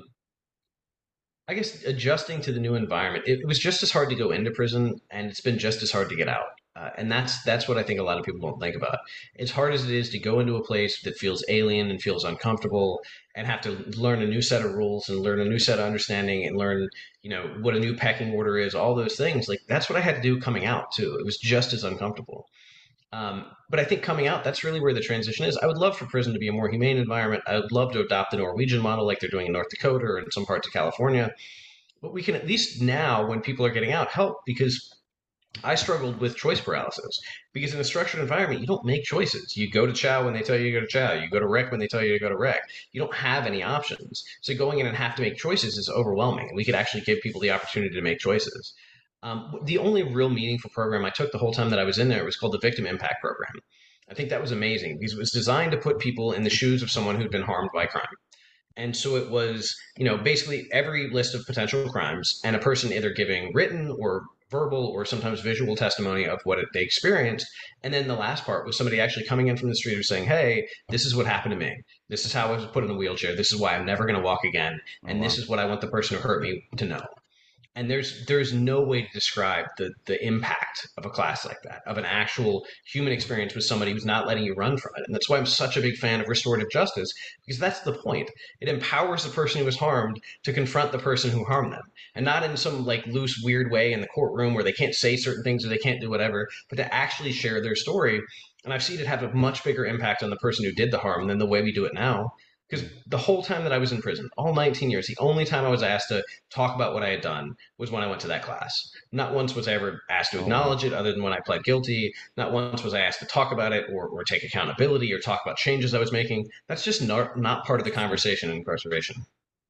I guess adjusting to the new environment, it, it was just as hard to go into prison, and it's been just as hard to get out. Uh, and that's that's what I think a lot of people don't think about. As hard as it is to go into a place that feels alien and feels uncomfortable, and have to learn a new set of rules and learn a new set of understanding and learn, you know, what a new pecking order is, all those things. Like that's what I had to do coming out too. It was just as uncomfortable. Um, but I think coming out, that's really where the transition is. I would love for prison to be a more humane environment. I would love to adopt the Norwegian model like they're doing in North Dakota or in some parts of California. But we can at least now, when people are getting out, help because I struggled with choice paralysis because in a structured environment, you don't make choices. You go to chow when they tell you to go to chow. You go to rec when they tell you to go to rec. You don't have any options. So going in and have to make choices is overwhelming. We could actually give people the opportunity to make choices. Um, the only real meaningful program I took the whole time that I was in there was called the Victim Impact Program. I think that was amazing because it was designed to put people in the shoes of someone who'd been harmed by crime. And so it was, you know, basically every list of potential crimes and a person either giving written or verbal or sometimes visual testimony of what it, they experienced. And then the last part was somebody actually coming in from the street and saying, hey, this is what happened to me. This is how I was put in a wheelchair. This is why I'm never going to walk again. Oh And wow. this is what I want the person who hurt me to know. And there's there's no way to describe the the impact of a class like that, of an actual human experience with somebody who's not letting you run from it. And that's why I'm such a big fan of restorative justice, because that's the point. It empowers the person who was harmed to confront the person who harmed them, and not in some like loose weird way in the courtroom where they can't say certain things or they can't do whatever, but to actually share their story. And I've seen it have a much bigger impact on the person who did the harm than the way we do it now. Because the whole time that I was in prison, all nineteen years, the only time I was asked to talk about what I had done was when I went to that class. Not once was I ever asked to Oh wow. acknowledge it other than when I pled guilty. Not once was I asked to talk about it or, or take accountability or talk about changes I was making. That's just not, not part of the conversation in incarceration.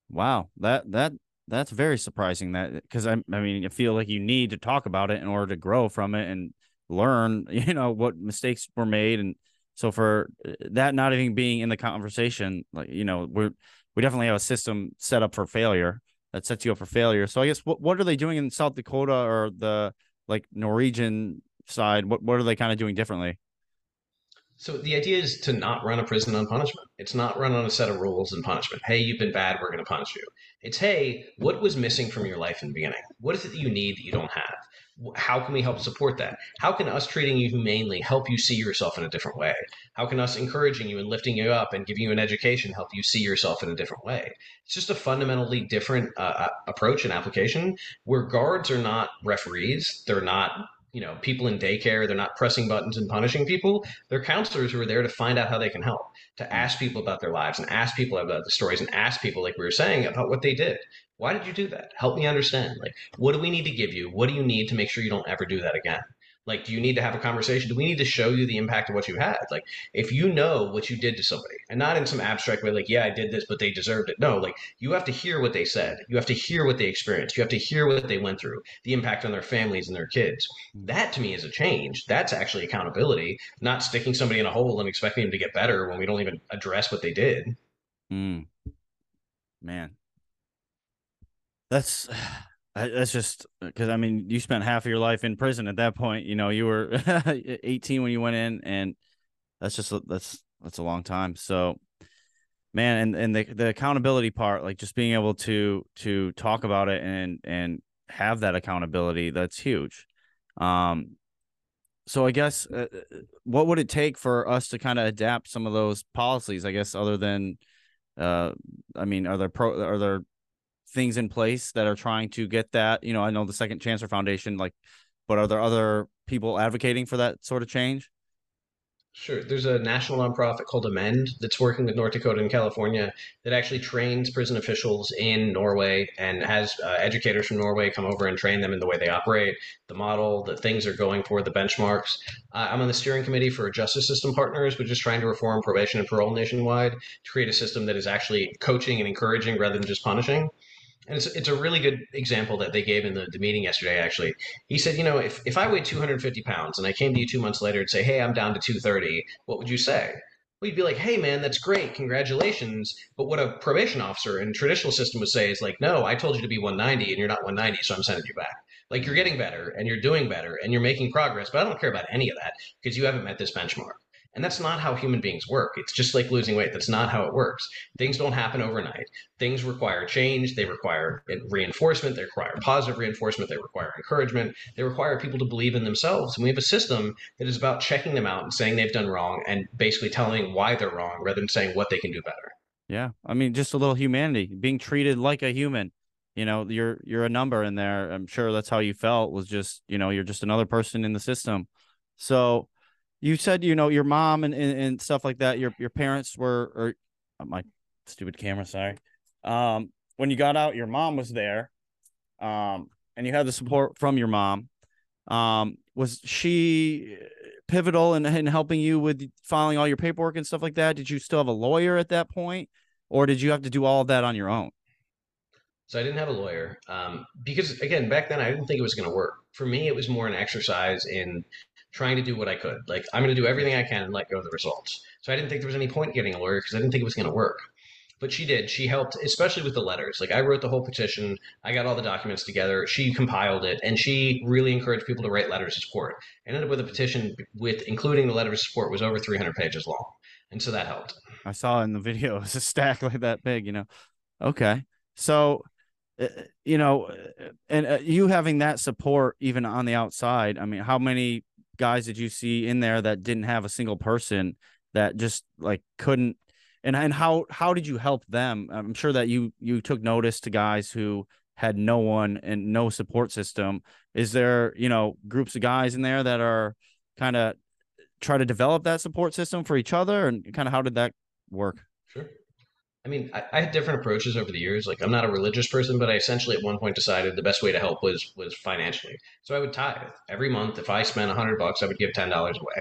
Wow, that that that's very surprising. That because I I mean I feel like you need to talk about it in order to grow from it and learn, you know, what mistakes were made, and so for uh, that not even being in the conversation, like you know, we're we definitely have a system set up for failure that sets you up for failure. So I guess what what are they doing in South Dakota or the like Norwegian side? What what are they kind of doing differently? So the idea is to not run a prison on punishment. It's not run on a set of rules and punishment. Hey, you've been bad, we're going to punish you. It's, hey, what was missing from your life in the beginning? What is it that you need that you don't have? How can we help support that? How can us treating you humanely help you see yourself in a different way? How can us encouraging you and lifting you up and giving you an education help you see yourself in a different way? It's just a fundamentally different uh, uh, approach and application where guards are not referees. They're not, you know, people in daycare. They're not pressing buttons and punishing people. They're counselors who are there to find out how they can help, to Mm, ask people about their lives and ask people about the stories and ask people, like we were saying, about what they did. Why did you do that? Help me understand. Like, what do we need to give you? What do you need to make sure you don't ever do that again? Like, do you need to have a conversation? Do we need to show you the impact of what you had? Like, if you know what you did to somebody, and not in some abstract way, like, yeah, I did this, but they deserved it. No, like, you have to hear what they said. You have to hear what they experienced. You have to hear what they went through, the impact on their families and their kids. mm, That to me is a change. That's actually accountability, not sticking somebody in a hole and expecting them to get better when we don't even address what they did. mm, man, that's that's just because I mean you spent half of your life in prison at that point. You know, you were eighteen when you went in, and that's just that's that's a long time. So man, and and the the accountability part, like just being able to to talk about it and and have that accountability, that's huge. Um, so I guess uh, what would it take for us to kind of adapt some of those policies? I guess other than uh, I mean, are there pro are there things in place that are trying to get that? You know, I know the Second Chancer Foundation, like, but are there other people advocating for that sort of change? Sure. There's a national nonprofit called Amend that's working with North Dakota and California that actually trains prison officials in Norway and has uh, educators from Norway come over and train them in the way they operate, the model, the things they're going for, the benchmarks. Uh, I'm on the steering committee for Justice System Partners, which is trying to reform probation and parole nationwide to create a system that is actually coaching and encouraging rather than just punishing. And it's, it's a really good example that they gave in the, the meeting yesterday, actually. He said, you know, if, if I weighed two hundred fifty pounds and I came to you two months later and say, hey, I'm down to two thirty, what would you say? Well, you'd be like, hey, man, that's great. Congratulations. But what a probation officer in traditional system would say is like, no, I told you to be one ninety and you're not one ninety, so I'm sending you back. Like you're getting better and you're doing better and you're making progress, but I don't care about any of that because you haven't met this benchmark. And that's not how human beings work. It's just like losing weight. That's not how it works. Things don't happen overnight. Things require change. They require reinforcement. They require positive reinforcement. They require encouragement. They require people to believe in themselves. And we have a system that is about checking them out and saying they've done wrong and basically telling why they're wrong rather than saying what they can do better. Yeah, I mean, just a little humanity, being treated like a human. You know, you're you're a number in there. I'm sure that's how you felt. Was just you know you're just another person in the system. So you said you know your mom and, and, and stuff like that. Your your parents were or oh, my stupid camera. Sorry. Um, when you got out, your mom was there. Um, and you had the support from your mom. Um, was she pivotal in, in helping you with filing all your paperwork and stuff like that? Did you still have a lawyer at that point, or did you have to do all of that on your own? So I didn't have a lawyer um, because, again, back then I didn't think it was going to work. For me, it was more an exercise in trying to do what I could. Like, I'm going to do everything I can and let go of the results. So I didn't think there was any point getting a lawyer because I didn't think it was going to work. But she did. She helped, especially with the letters. Like, I wrote the whole petition, I got all the documents together, she compiled it, and she really encouraged people to write letters of support. I ended up with a petition with, including the letter of support, was over three hundred pages long. And so that helped. I saw in the video it was a stack like that big, you know. Okay. So uh, you know, uh, and uh, you having that support even on the outside. I mean, how many guys did you see in there that didn't have a single person that just like couldn't and and how how did you help them? I'm sure that you you took notice to guys who had no one and no support system. Is there, you know, groups of guys in there that are kind of try to develop that support system for each other, and kind of how did that work? Sure. I mean, I, I had different approaches over the years. Like, I'm not a religious person, but I essentially at one point decided the best way to help was was financially. So I would tithe every month. If I spent a hundred bucks, I would give ten dollars away.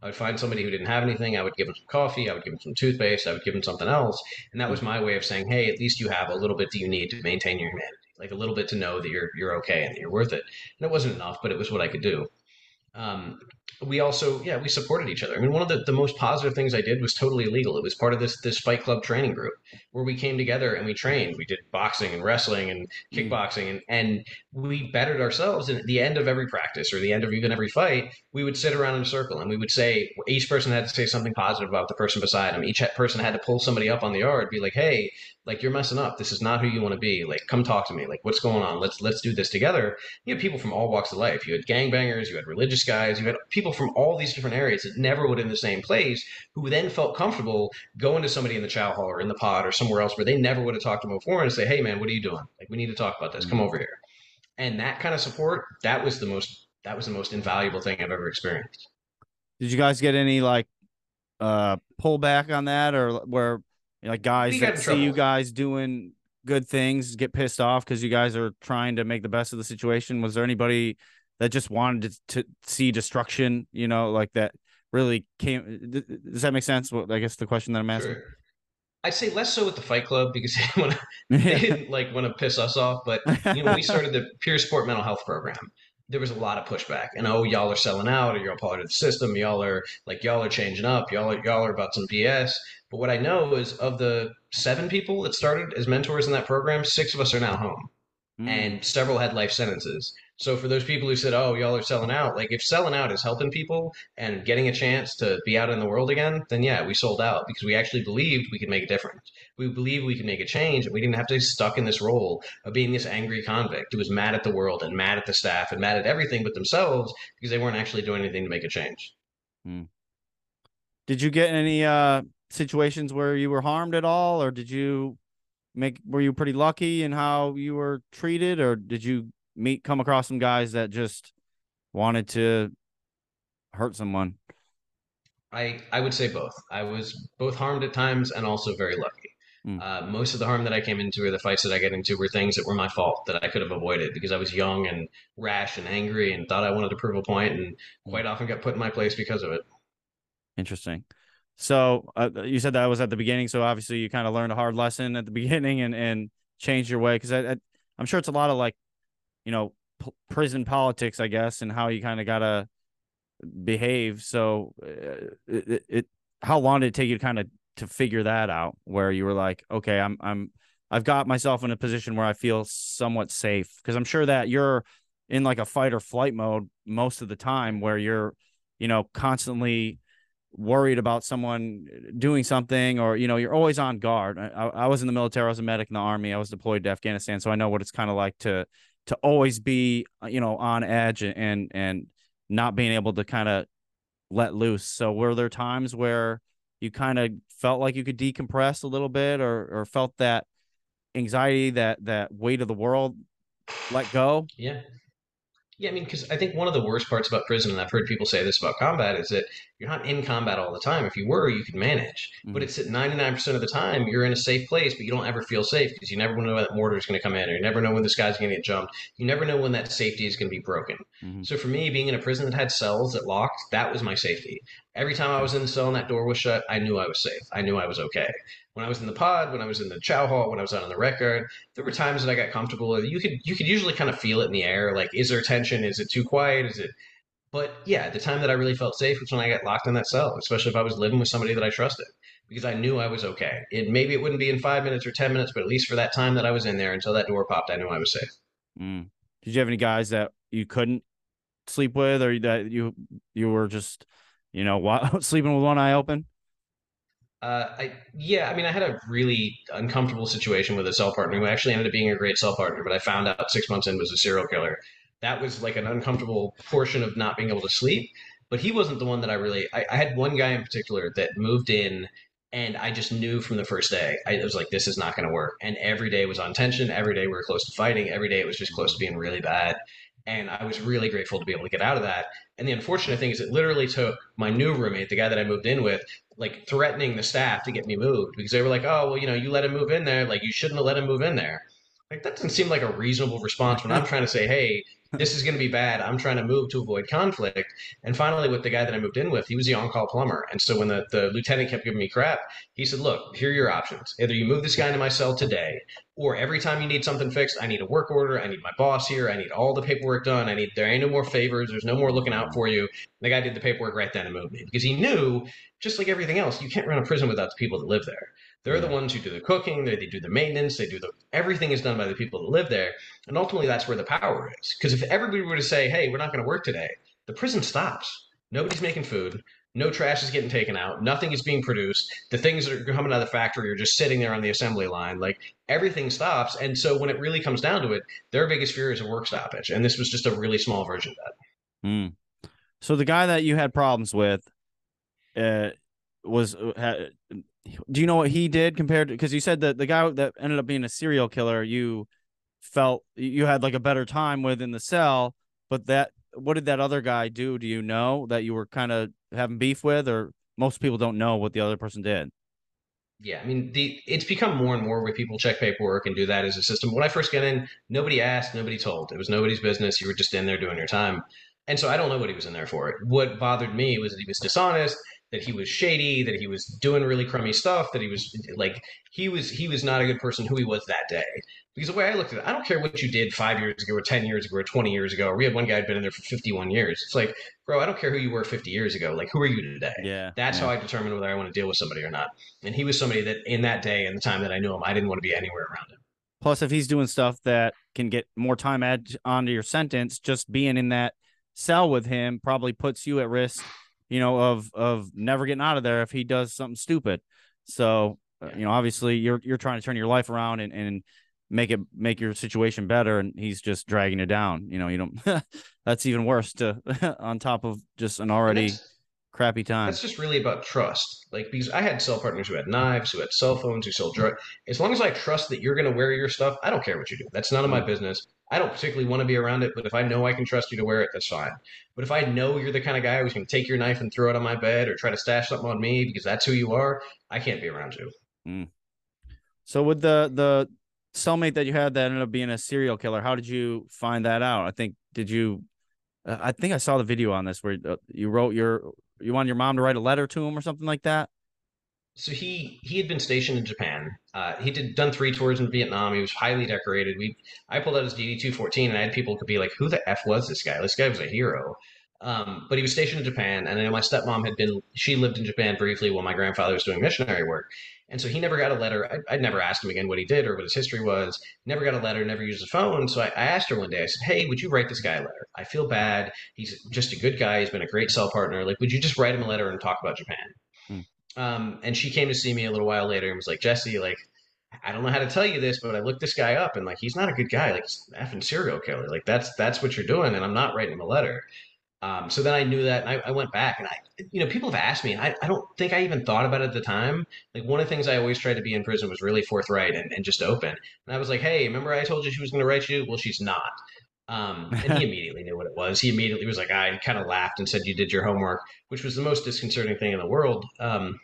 I would find somebody who didn't have anything. I would give them some coffee. I would give them some toothpaste. I would give them something else. And that was my way of saying, hey, at least you have a little bit that you need to maintain your humanity, like a little bit to know that you're you're okay and that you're worth it. And it wasn't enough, but it was what I could do. Um, we also, yeah, we supported each other. I mean, one of the, the most positive things I did was totally illegal. It was part of this this Fight Club training group where we came together and we trained. We did boxing and wrestling and Mm. kickboxing, and, and we bettered ourselves. And at the end of every practice or the end of even every fight, we would sit around in a circle and we would say, each person had to say something positive about the person beside them. Each person had to pull somebody up on the yard, be like, hey, like you're messing up. This is not who you want to be. Like, come talk to me. Like, what's going on? Let's let's do this together. You had people from all walks of life. You had gangbangers, you had religious guys, you had people from all these different areas that never would in the same place, who then felt comfortable going to somebody in the chow hall or in the pod or somewhere else where they never would have talked to them before and say, hey man, what are you doing? Like, we need to talk about this. Come Mm. over here. And that kind of support, that was the most that was the most invaluable thing I've ever experienced. Did you guys get any like uh pullback on that, or where like guys We got that in see you trouble. guys doing good things get pissed off because you guys are trying to make the best of the situation? Was there anybody that just wanted to, to see destruction, you know, like that really came? Does that make sense? Well, I guess the question that I'm asking. Sure. I'd say less so with the Fight Club because they, wanna, they Yeah. didn't like want to piss us off. But you know, when we started the Peer Sport Mental Health Program, there was a lot of pushback. And oh, y'all are selling out, or you're a part of the system. Y'all are like y'all are changing up. Y'all are y'all are about some B S. But what I know is of the seven people that started as mentors in that program, six of us are now home, Mm. and several had life sentences. So for those people who said, "Oh, y'all are selling out," like if selling out is helping people and getting a chance to be out in the world again, then yeah, we sold out because we actually believed we could make a difference. We believed we could make a change, and we didn't have to be stuck in this role of being this angry convict who was mad at the world and mad at the staff and mad at everything but themselves because they weren't actually doing anything to make a change. Mm. Did you get any uh situations where you were harmed at all, or did you make were you pretty lucky in how you were treated, or did you meet come across some guys that just wanted to hurt someone? I I would say both. I was both harmed at times and also very lucky. Mm. Uh, most of the harm that I came into or the fights that I get into were things that were my fault that I could have avoided because I was young and rash and angry and thought I wanted to prove a point and Mm. quite often got put in my place because of it. Interesting. So uh, you said that was at the beginning, so obviously you kind of learned a hard lesson at the beginning and and changed your way, because I, I I'm sure it's a lot of like, you know, p- prison politics, I guess, and how you kind of gotta behave. So uh, it, it how long did it take you to kind of to figure that out, where you were like, okay, I'm I'm I've got myself in a position where I feel somewhat safe? Because I'm sure that you're in like a fight or flight mode most of the time, where you're, you know, constantly worried about someone doing something, or you know, you're always on guard. I, I was in the military, I was a medic in the army, I was deployed to Afghanistan, so I know what it's kind of like to to always be, you know, on edge and and not being able to kind of let loose. So were there times where you kind of felt like you could decompress a little bit, or or felt that anxiety, that that weight of the world let go? Yeah. Yeah, I mean, because I think one of the worst parts about prison, and I've heard people say this about combat, is that you're not in combat all the time. If you were, you could manage. But Mm-hmm. it's at ninety-nine percent of the time, you're in a safe place, but you don't ever feel safe because you never know when that mortar is going to come in, or you never know when this guy's going to get jumped. You never know when that safety is going to be broken. Mm-hmm. So for me, being in a prison that had cells that locked, that was my safety. Every time I was in the cell and that door was shut, I knew I was safe. I knew I was okay. When I was in the pod, when I was in the chow hall, when I was out on the record, there were times that I got comfortable. You could you could usually kind of feel it in the air. Like, is there tension? Is it too quiet? Is it? But yeah, the time that I really felt safe was when I got locked in that cell, especially if I was living with somebody that I trusted, because I knew I was okay. It maybe it wouldn't be in five minutes or ten minutes, but at least for that time that I was in there until that door popped, I knew I was safe. Mm. Did you have any guys that you couldn't sleep with, or that you you were just, you know, sleeping with one eye open? Uh, I yeah, I mean, I had a really uncomfortable situation with a cell partner who actually ended up being a great cell partner, but I found out six months in was a serial killer. That was like an uncomfortable portion of not being able to sleep. But he wasn't the one that I really. I, I had one guy in particular that moved in, and I just knew from the first day. I was like, this is not going to work. And every day was on tension. Every day we were close to fighting. Every day it was just close to being really bad. And I was really grateful to be able to get out of that. And the unfortunate thing is, it literally took my new roommate, the guy that I moved in with, like threatening the staff to get me moved because they were like, "Oh, well, you know, you let him move in there. Like, you shouldn't have let him move in there." Like, that doesn't seem like a reasonable response when I'm trying to say, "Hey, this is going to be bad. I'm trying to move to avoid conflict. And finally, with the guy that I moved in with, he was the on-call plumber. And so when the, the lieutenant kept giving me crap, he said, look, here are your options. Either you move this guy into my cell today, or every time you need something fixed, I need a work order. I need my boss here. I need all the paperwork done. I need, there ain't no more favors. There's no more looking out for you. The guy did the paperwork right then and moved me because he knew, just like everything else, you can't run a prison without the people that live there. They're the ones who do the cooking, they, they do the maintenance, they do the, everything is done by the people that live there. And ultimately, that's where the power is. Because if everybody were to say, hey, we're not going to work today, the prison stops. Nobody's making food. No trash is getting taken out. Nothing is being produced. The things that are coming out of the factory are just sitting there on the assembly line. Like everything stops. And so when it really comes down to it, their biggest fear is a work stoppage. And this was just a really small version of that. Mm. So the guy that you had problems with uh, was, uh, do you know what he did compared to, because you said that the guy that ended up being a serial killer, you felt you had like a better time with in the cell, but that, what did that other guy do? Do you know that you were kind of having beef with, or most people don't know what the other person did? Yeah, I mean, the it's become more and more where people check paperwork and do that as a system. When I first got in, nobody asked, nobody told. It was nobody's business. You were just in there doing your time. And so I don't know what he was in there for. What bothered me was that he was dishonest, that he was shady, that he was doing really crummy stuff, that he was like he was he was not a good person who he was that day. Because the way I looked at it, I don't care what you did five years ago or ten years ago or twenty years ago. Or we had one guy who'd been in there for fifty-one years. It's like, bro, I don't care who you were fifty years ago. Like, who are you today? Yeah. That's yeah. how I determine whether I want to deal with somebody or not. And he was somebody that in that day and the time that I knew him, I didn't want to be anywhere around him. Plus, if he's doing stuff that can get more time added onto your sentence, just being in that cell with him probably puts you at risk, you know, of of never getting out of there if he does something stupid. So, uh, you know, obviously you're you're trying to turn your life around and, and make it make your situation better, and he's just dragging you down. You know, you don't. That's even worse to on top of just an already crappy time. That's just really about trust. Like, because I had cell partners who had knives, who had cell phones, who sold drugs. As long as I trust that you're going to wear your stuff, I don't care what you do. That's none of my business. I don't particularly want to be around it, but if I know I can trust you to wear it, that's fine. But if I know you're the kind of guy who's going to take your knife and throw it on my bed or try to stash something on me because that's who you are, I can't be around you. Mm. So with the the cellmate that you had that ended up being a serial killer, how did you find that out? I think did you? Uh, I think I saw the video on this where uh, you wrote your you wanted your mom to write a letter to him or something like that. So he he had been stationed in Japan. Uh, he did done three tours in Vietnam. He was highly decorated. We I pulled out his D D two fourteen and I had people could be like, "Who the f was this guy? This guy was a hero." Um, but he was stationed in Japan, and I know my stepmom had been. She lived in Japan briefly while my grandfather was doing missionary work, and so he never got a letter. I, I'd never asked him again what he did or what his history was. Never got a letter. Never used a phone. So I, I asked her one day. I said, "Hey, would you write this guy a letter? I feel bad. He's just a good guy. He's been a great cell partner. Like, would you just write him a letter and talk about Japan?" Hmm. Um, and she came to see me a little while later and was like, Jesse, like, I don't know how to tell you this, but I looked this guy up and like he's not a good guy. Like he's an effing serial killer. Like that's that's what you're doing, and I'm not writing him a letter. Um, so then I knew that, and I, I went back, and I, you know, people have asked me, and I, I don't think I even thought about it at the time. Like one of the things I always tried to be in prison was really forthright and, and just open. And I was like, hey, remember I told you she was going to write you? Well, she's not. Um, and he immediately knew what it was. He immediately was like, I kind of laughed and said, you did your homework, which was the most disconcerting thing in the world. Um,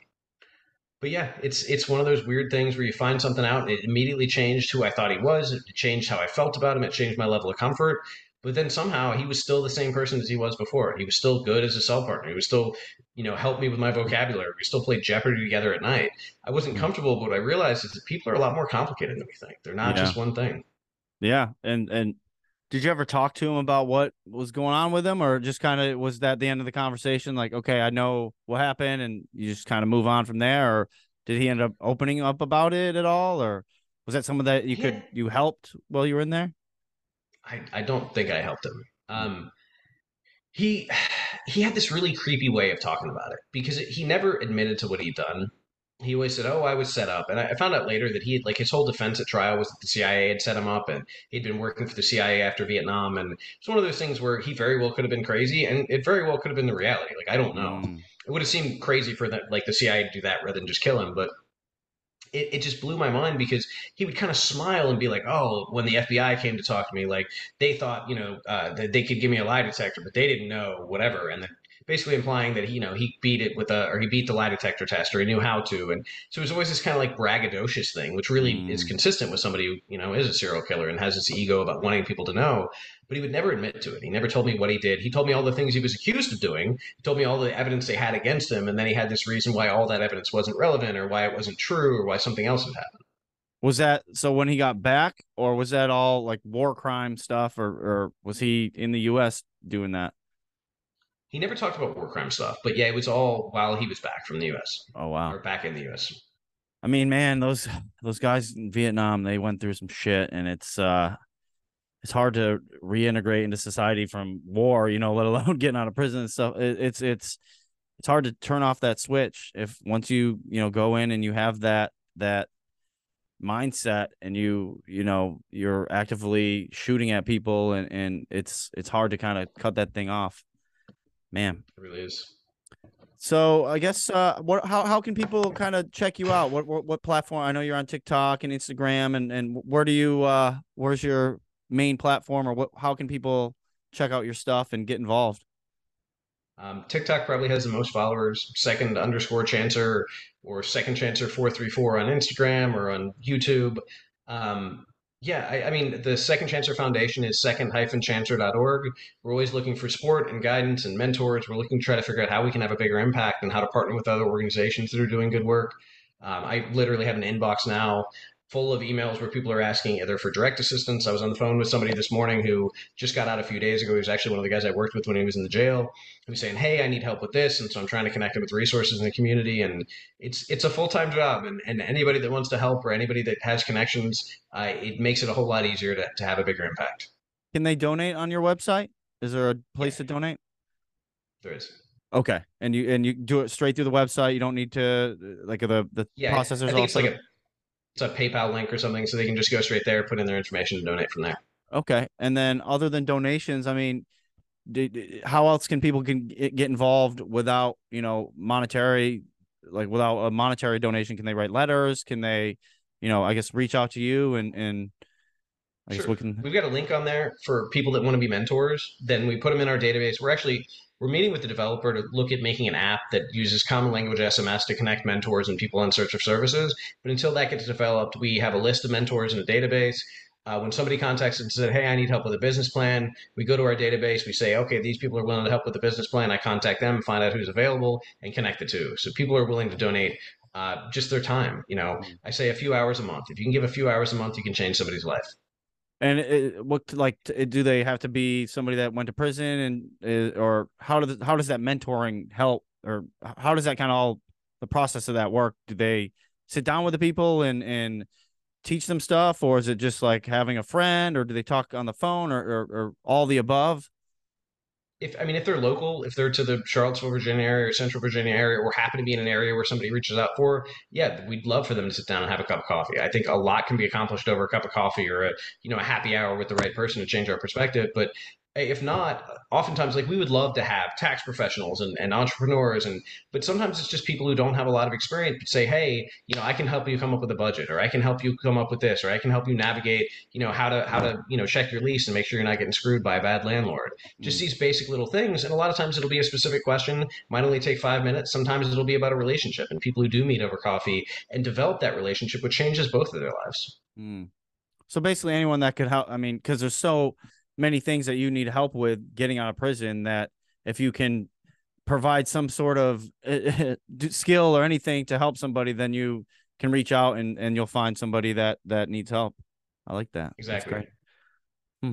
but yeah, it's it's one of those weird things where you find something out and it immediately changed who I thought he was. It changed how I felt about him. It changed my level of comfort. But then somehow he was still the same person as he was before. He was still good as a cell partner. He was still, you know, helped me with my vocabulary. We still played Jeopardy together at night. I wasn't comfortable, but what I realized is that people are a lot more complicated than we think. They're not Yeah. just one thing. Yeah, and and did you ever talk to him about what was going on with him, or just kind of was that the end of the conversation? Like, okay, I know what happened, and you just kind of move on from there, or did he end up opening up about it at all, or was that someone that you Yeah. could you helped while you were in there? I, I don't think I helped him. Um, he he had this really creepy way of talking about it because it, he never admitted to what he'd done. He always said, "Oh, I was set up," and I, I found out later that he had like his whole defense at trial was that the C I A had set him up, and he'd been working for the C I A after Vietnam, and it's one of those things where he very well could have been crazy, and it very well could have been the reality. Like I don't know. Mm. It would have seemed crazy for that, like the C I A to do that rather than just kill him, but it, it just blew my mind because he would kind of smile and be like, "Oh, when the F B I came to talk to me, like they thought, you know, uh, that they could give me a lie detector, but they didn't know whatever." And then, basically implying that he, you know, he beat it with a, or he beat the lie detector test, or he knew how to. And so it was always this kind of like braggadocious thing, which really is Mm. consistent with somebody who, you know, is a serial killer and has this ego about wanting people to know. But he would never admit to it. He never told me what he did. He told me all the things he was accused of doing. He told me all the evidence they had against him, and then he had this reason why all that evidence wasn't relevant, or why it wasn't true, or why something else had happened. Was that so when he got back, or was that all like war crime stuff, or or was he in the U S doing that? He never talked about war crime stuff, but yeah, it was all while he was back from the U S Oh wow. or back in the U S. I mean, man, those those guys in Vietnam, they went through some shit, and it's uh it's hard to reintegrate into society from war, you know, let alone getting out of prison and stuff. It, it's it's it's hard to turn off that switch if once you, you know, go in and you have that that mindset, and you you know you're actively shooting at people, and and it's it's hard to kind of cut that thing off, man. It really is. So I guess uh what how how can people kind of check you out? What, what what platform? I know you're on TikTok and Instagram, and and where do you uh where's your main platform, or what how can people check out your stuff and get involved? Um, TikTok probably has the most followers, second underscore chancer, or second chancer four three four on Instagram or on YouTube. Um, yeah, I, I mean, the Second Chancer Foundation is second chancer dot org. We're always looking for support and guidance and mentors. We're looking to try to figure out how we can have a bigger impact and how to partner with other organizations that are doing good work. Um, I literally have an inbox now full of emails where people are asking either for direct assistance. I was on the phone with somebody this morning who just got out a few days ago. He was actually one of the guys I worked with when he was in the jail. He was saying, "Hey, I need help with this," and so I'm trying to connect him with resources in the community. And it's it's a full time job, and, and anybody that wants to help or anybody that has connections, uh, it makes it a whole lot easier to, to have a bigger impact. Can they donate on your website? Is there a place Yeah, to donate? there is. Okay, and you and you do it straight through the website. You don't need to like the the Yeah, processors I think all it's set like up. a it's a PayPal link or something, so they can just go straight there, put in their information, and donate from there. Okay, and then other than donations, I mean, do, how else can people can get involved without, you know, monetary, like without a monetary donation? Can they write letters? Can they, you know, I guess reach out to you, and and I guess Sure. we can. We've got a link on there for people that want to be mentors. Then we put them in our database. We're actually we're meeting with the developer to look at making an app that uses common language S M S to connect mentors and people in search of services. But until that gets developed, we have a list of mentors in a database. Uh, when somebody contacts us and said, "Hey, I need help with a business plan," we go to our database. We say, "Okay, these people are willing to help with the business plan." I contact them, find out who's available, and connect the two. So people are willing to donate uh, just their time. You know, I say a few hours a month. If you can give a few hours a month, you can change somebody's life. And it, what like do they have to be somebody that went to prison, and uh, or how does how does that mentoring help, or how does that kind of all the process of that work? Do they sit down with the people and and teach them stuff, or is it just like having a friend, or do they talk on the phone, or or, or all the above? If I mean, if they're local, if they're to the Charlottesville, Virginia area or Central Virginia area, or happen to be in an area where somebody reaches out for, yeah, we'd love for them to sit down and have a cup of coffee. I think a lot can be accomplished over a cup of coffee or a you know a happy hour with the right person to change our perspective. But hey, if not, oftentimes like we would love to have tax professionals and, and entrepreneurs, and but sometimes it's just people who don't have a lot of experience but say, "Hey, you know, I can help you come up with a budget, or I can help you come up with this, or I can help you navigate, you know, how to how to you know check your lease and make sure you're not getting screwed by a bad landlord." Just Mm. these basic little things. And a lot of times it'll be a specific question, might only take five minutes. Sometimes it'll be about a relationship and people who do meet over coffee and develop that relationship, which changes both of their lives. Mm. So basically, anyone that could help. I mean, because there's so many things that you need help with getting out of prison, that if you can provide some sort of skill or anything to help somebody, then you can reach out, and and you'll find somebody that that needs help. I like that. That's Exactly. great. Hmm.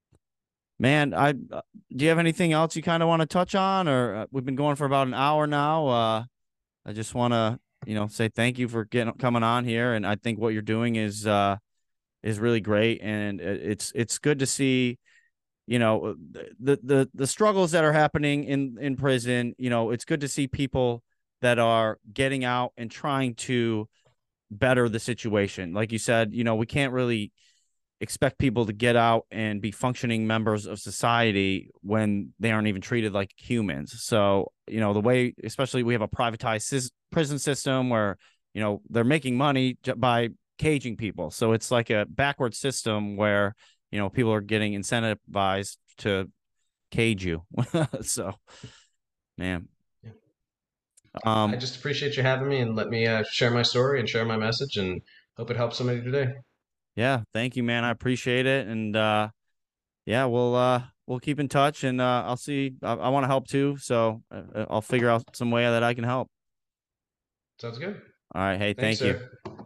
Man, I uh, do you have anything else you kind of want to touch on, or uh, we've been going for about an hour now. Uh, I just want to, you know, say thank you for getting coming on here, and I think what you're doing is uh is really great, and it's it's good to see, you know, the the the struggles that are happening in in prison. You know, it's good to see people that are getting out and trying to better the situation. Like you said, you know, we can't really expect people to get out and be functioning members of society when they aren't even treated like humans. So, you know, the way, especially we have a privatized prison system where, you know, they're making money by caging people. So it's like a backward system where, you know, people are getting incentivized to cage you. So Man. Yeah. Um, I just appreciate you having me and let me uh, share my story and share my message, and hope it helps somebody today. yeah, thank you, man. I appreciate it. And uh yeah, we'll uh we'll keep in touch, and uh I'll see. I, I want to help too, so uh, I'll figure out some way that I can help. Sounds good. All right. Hey, Thanks, thank you. sir.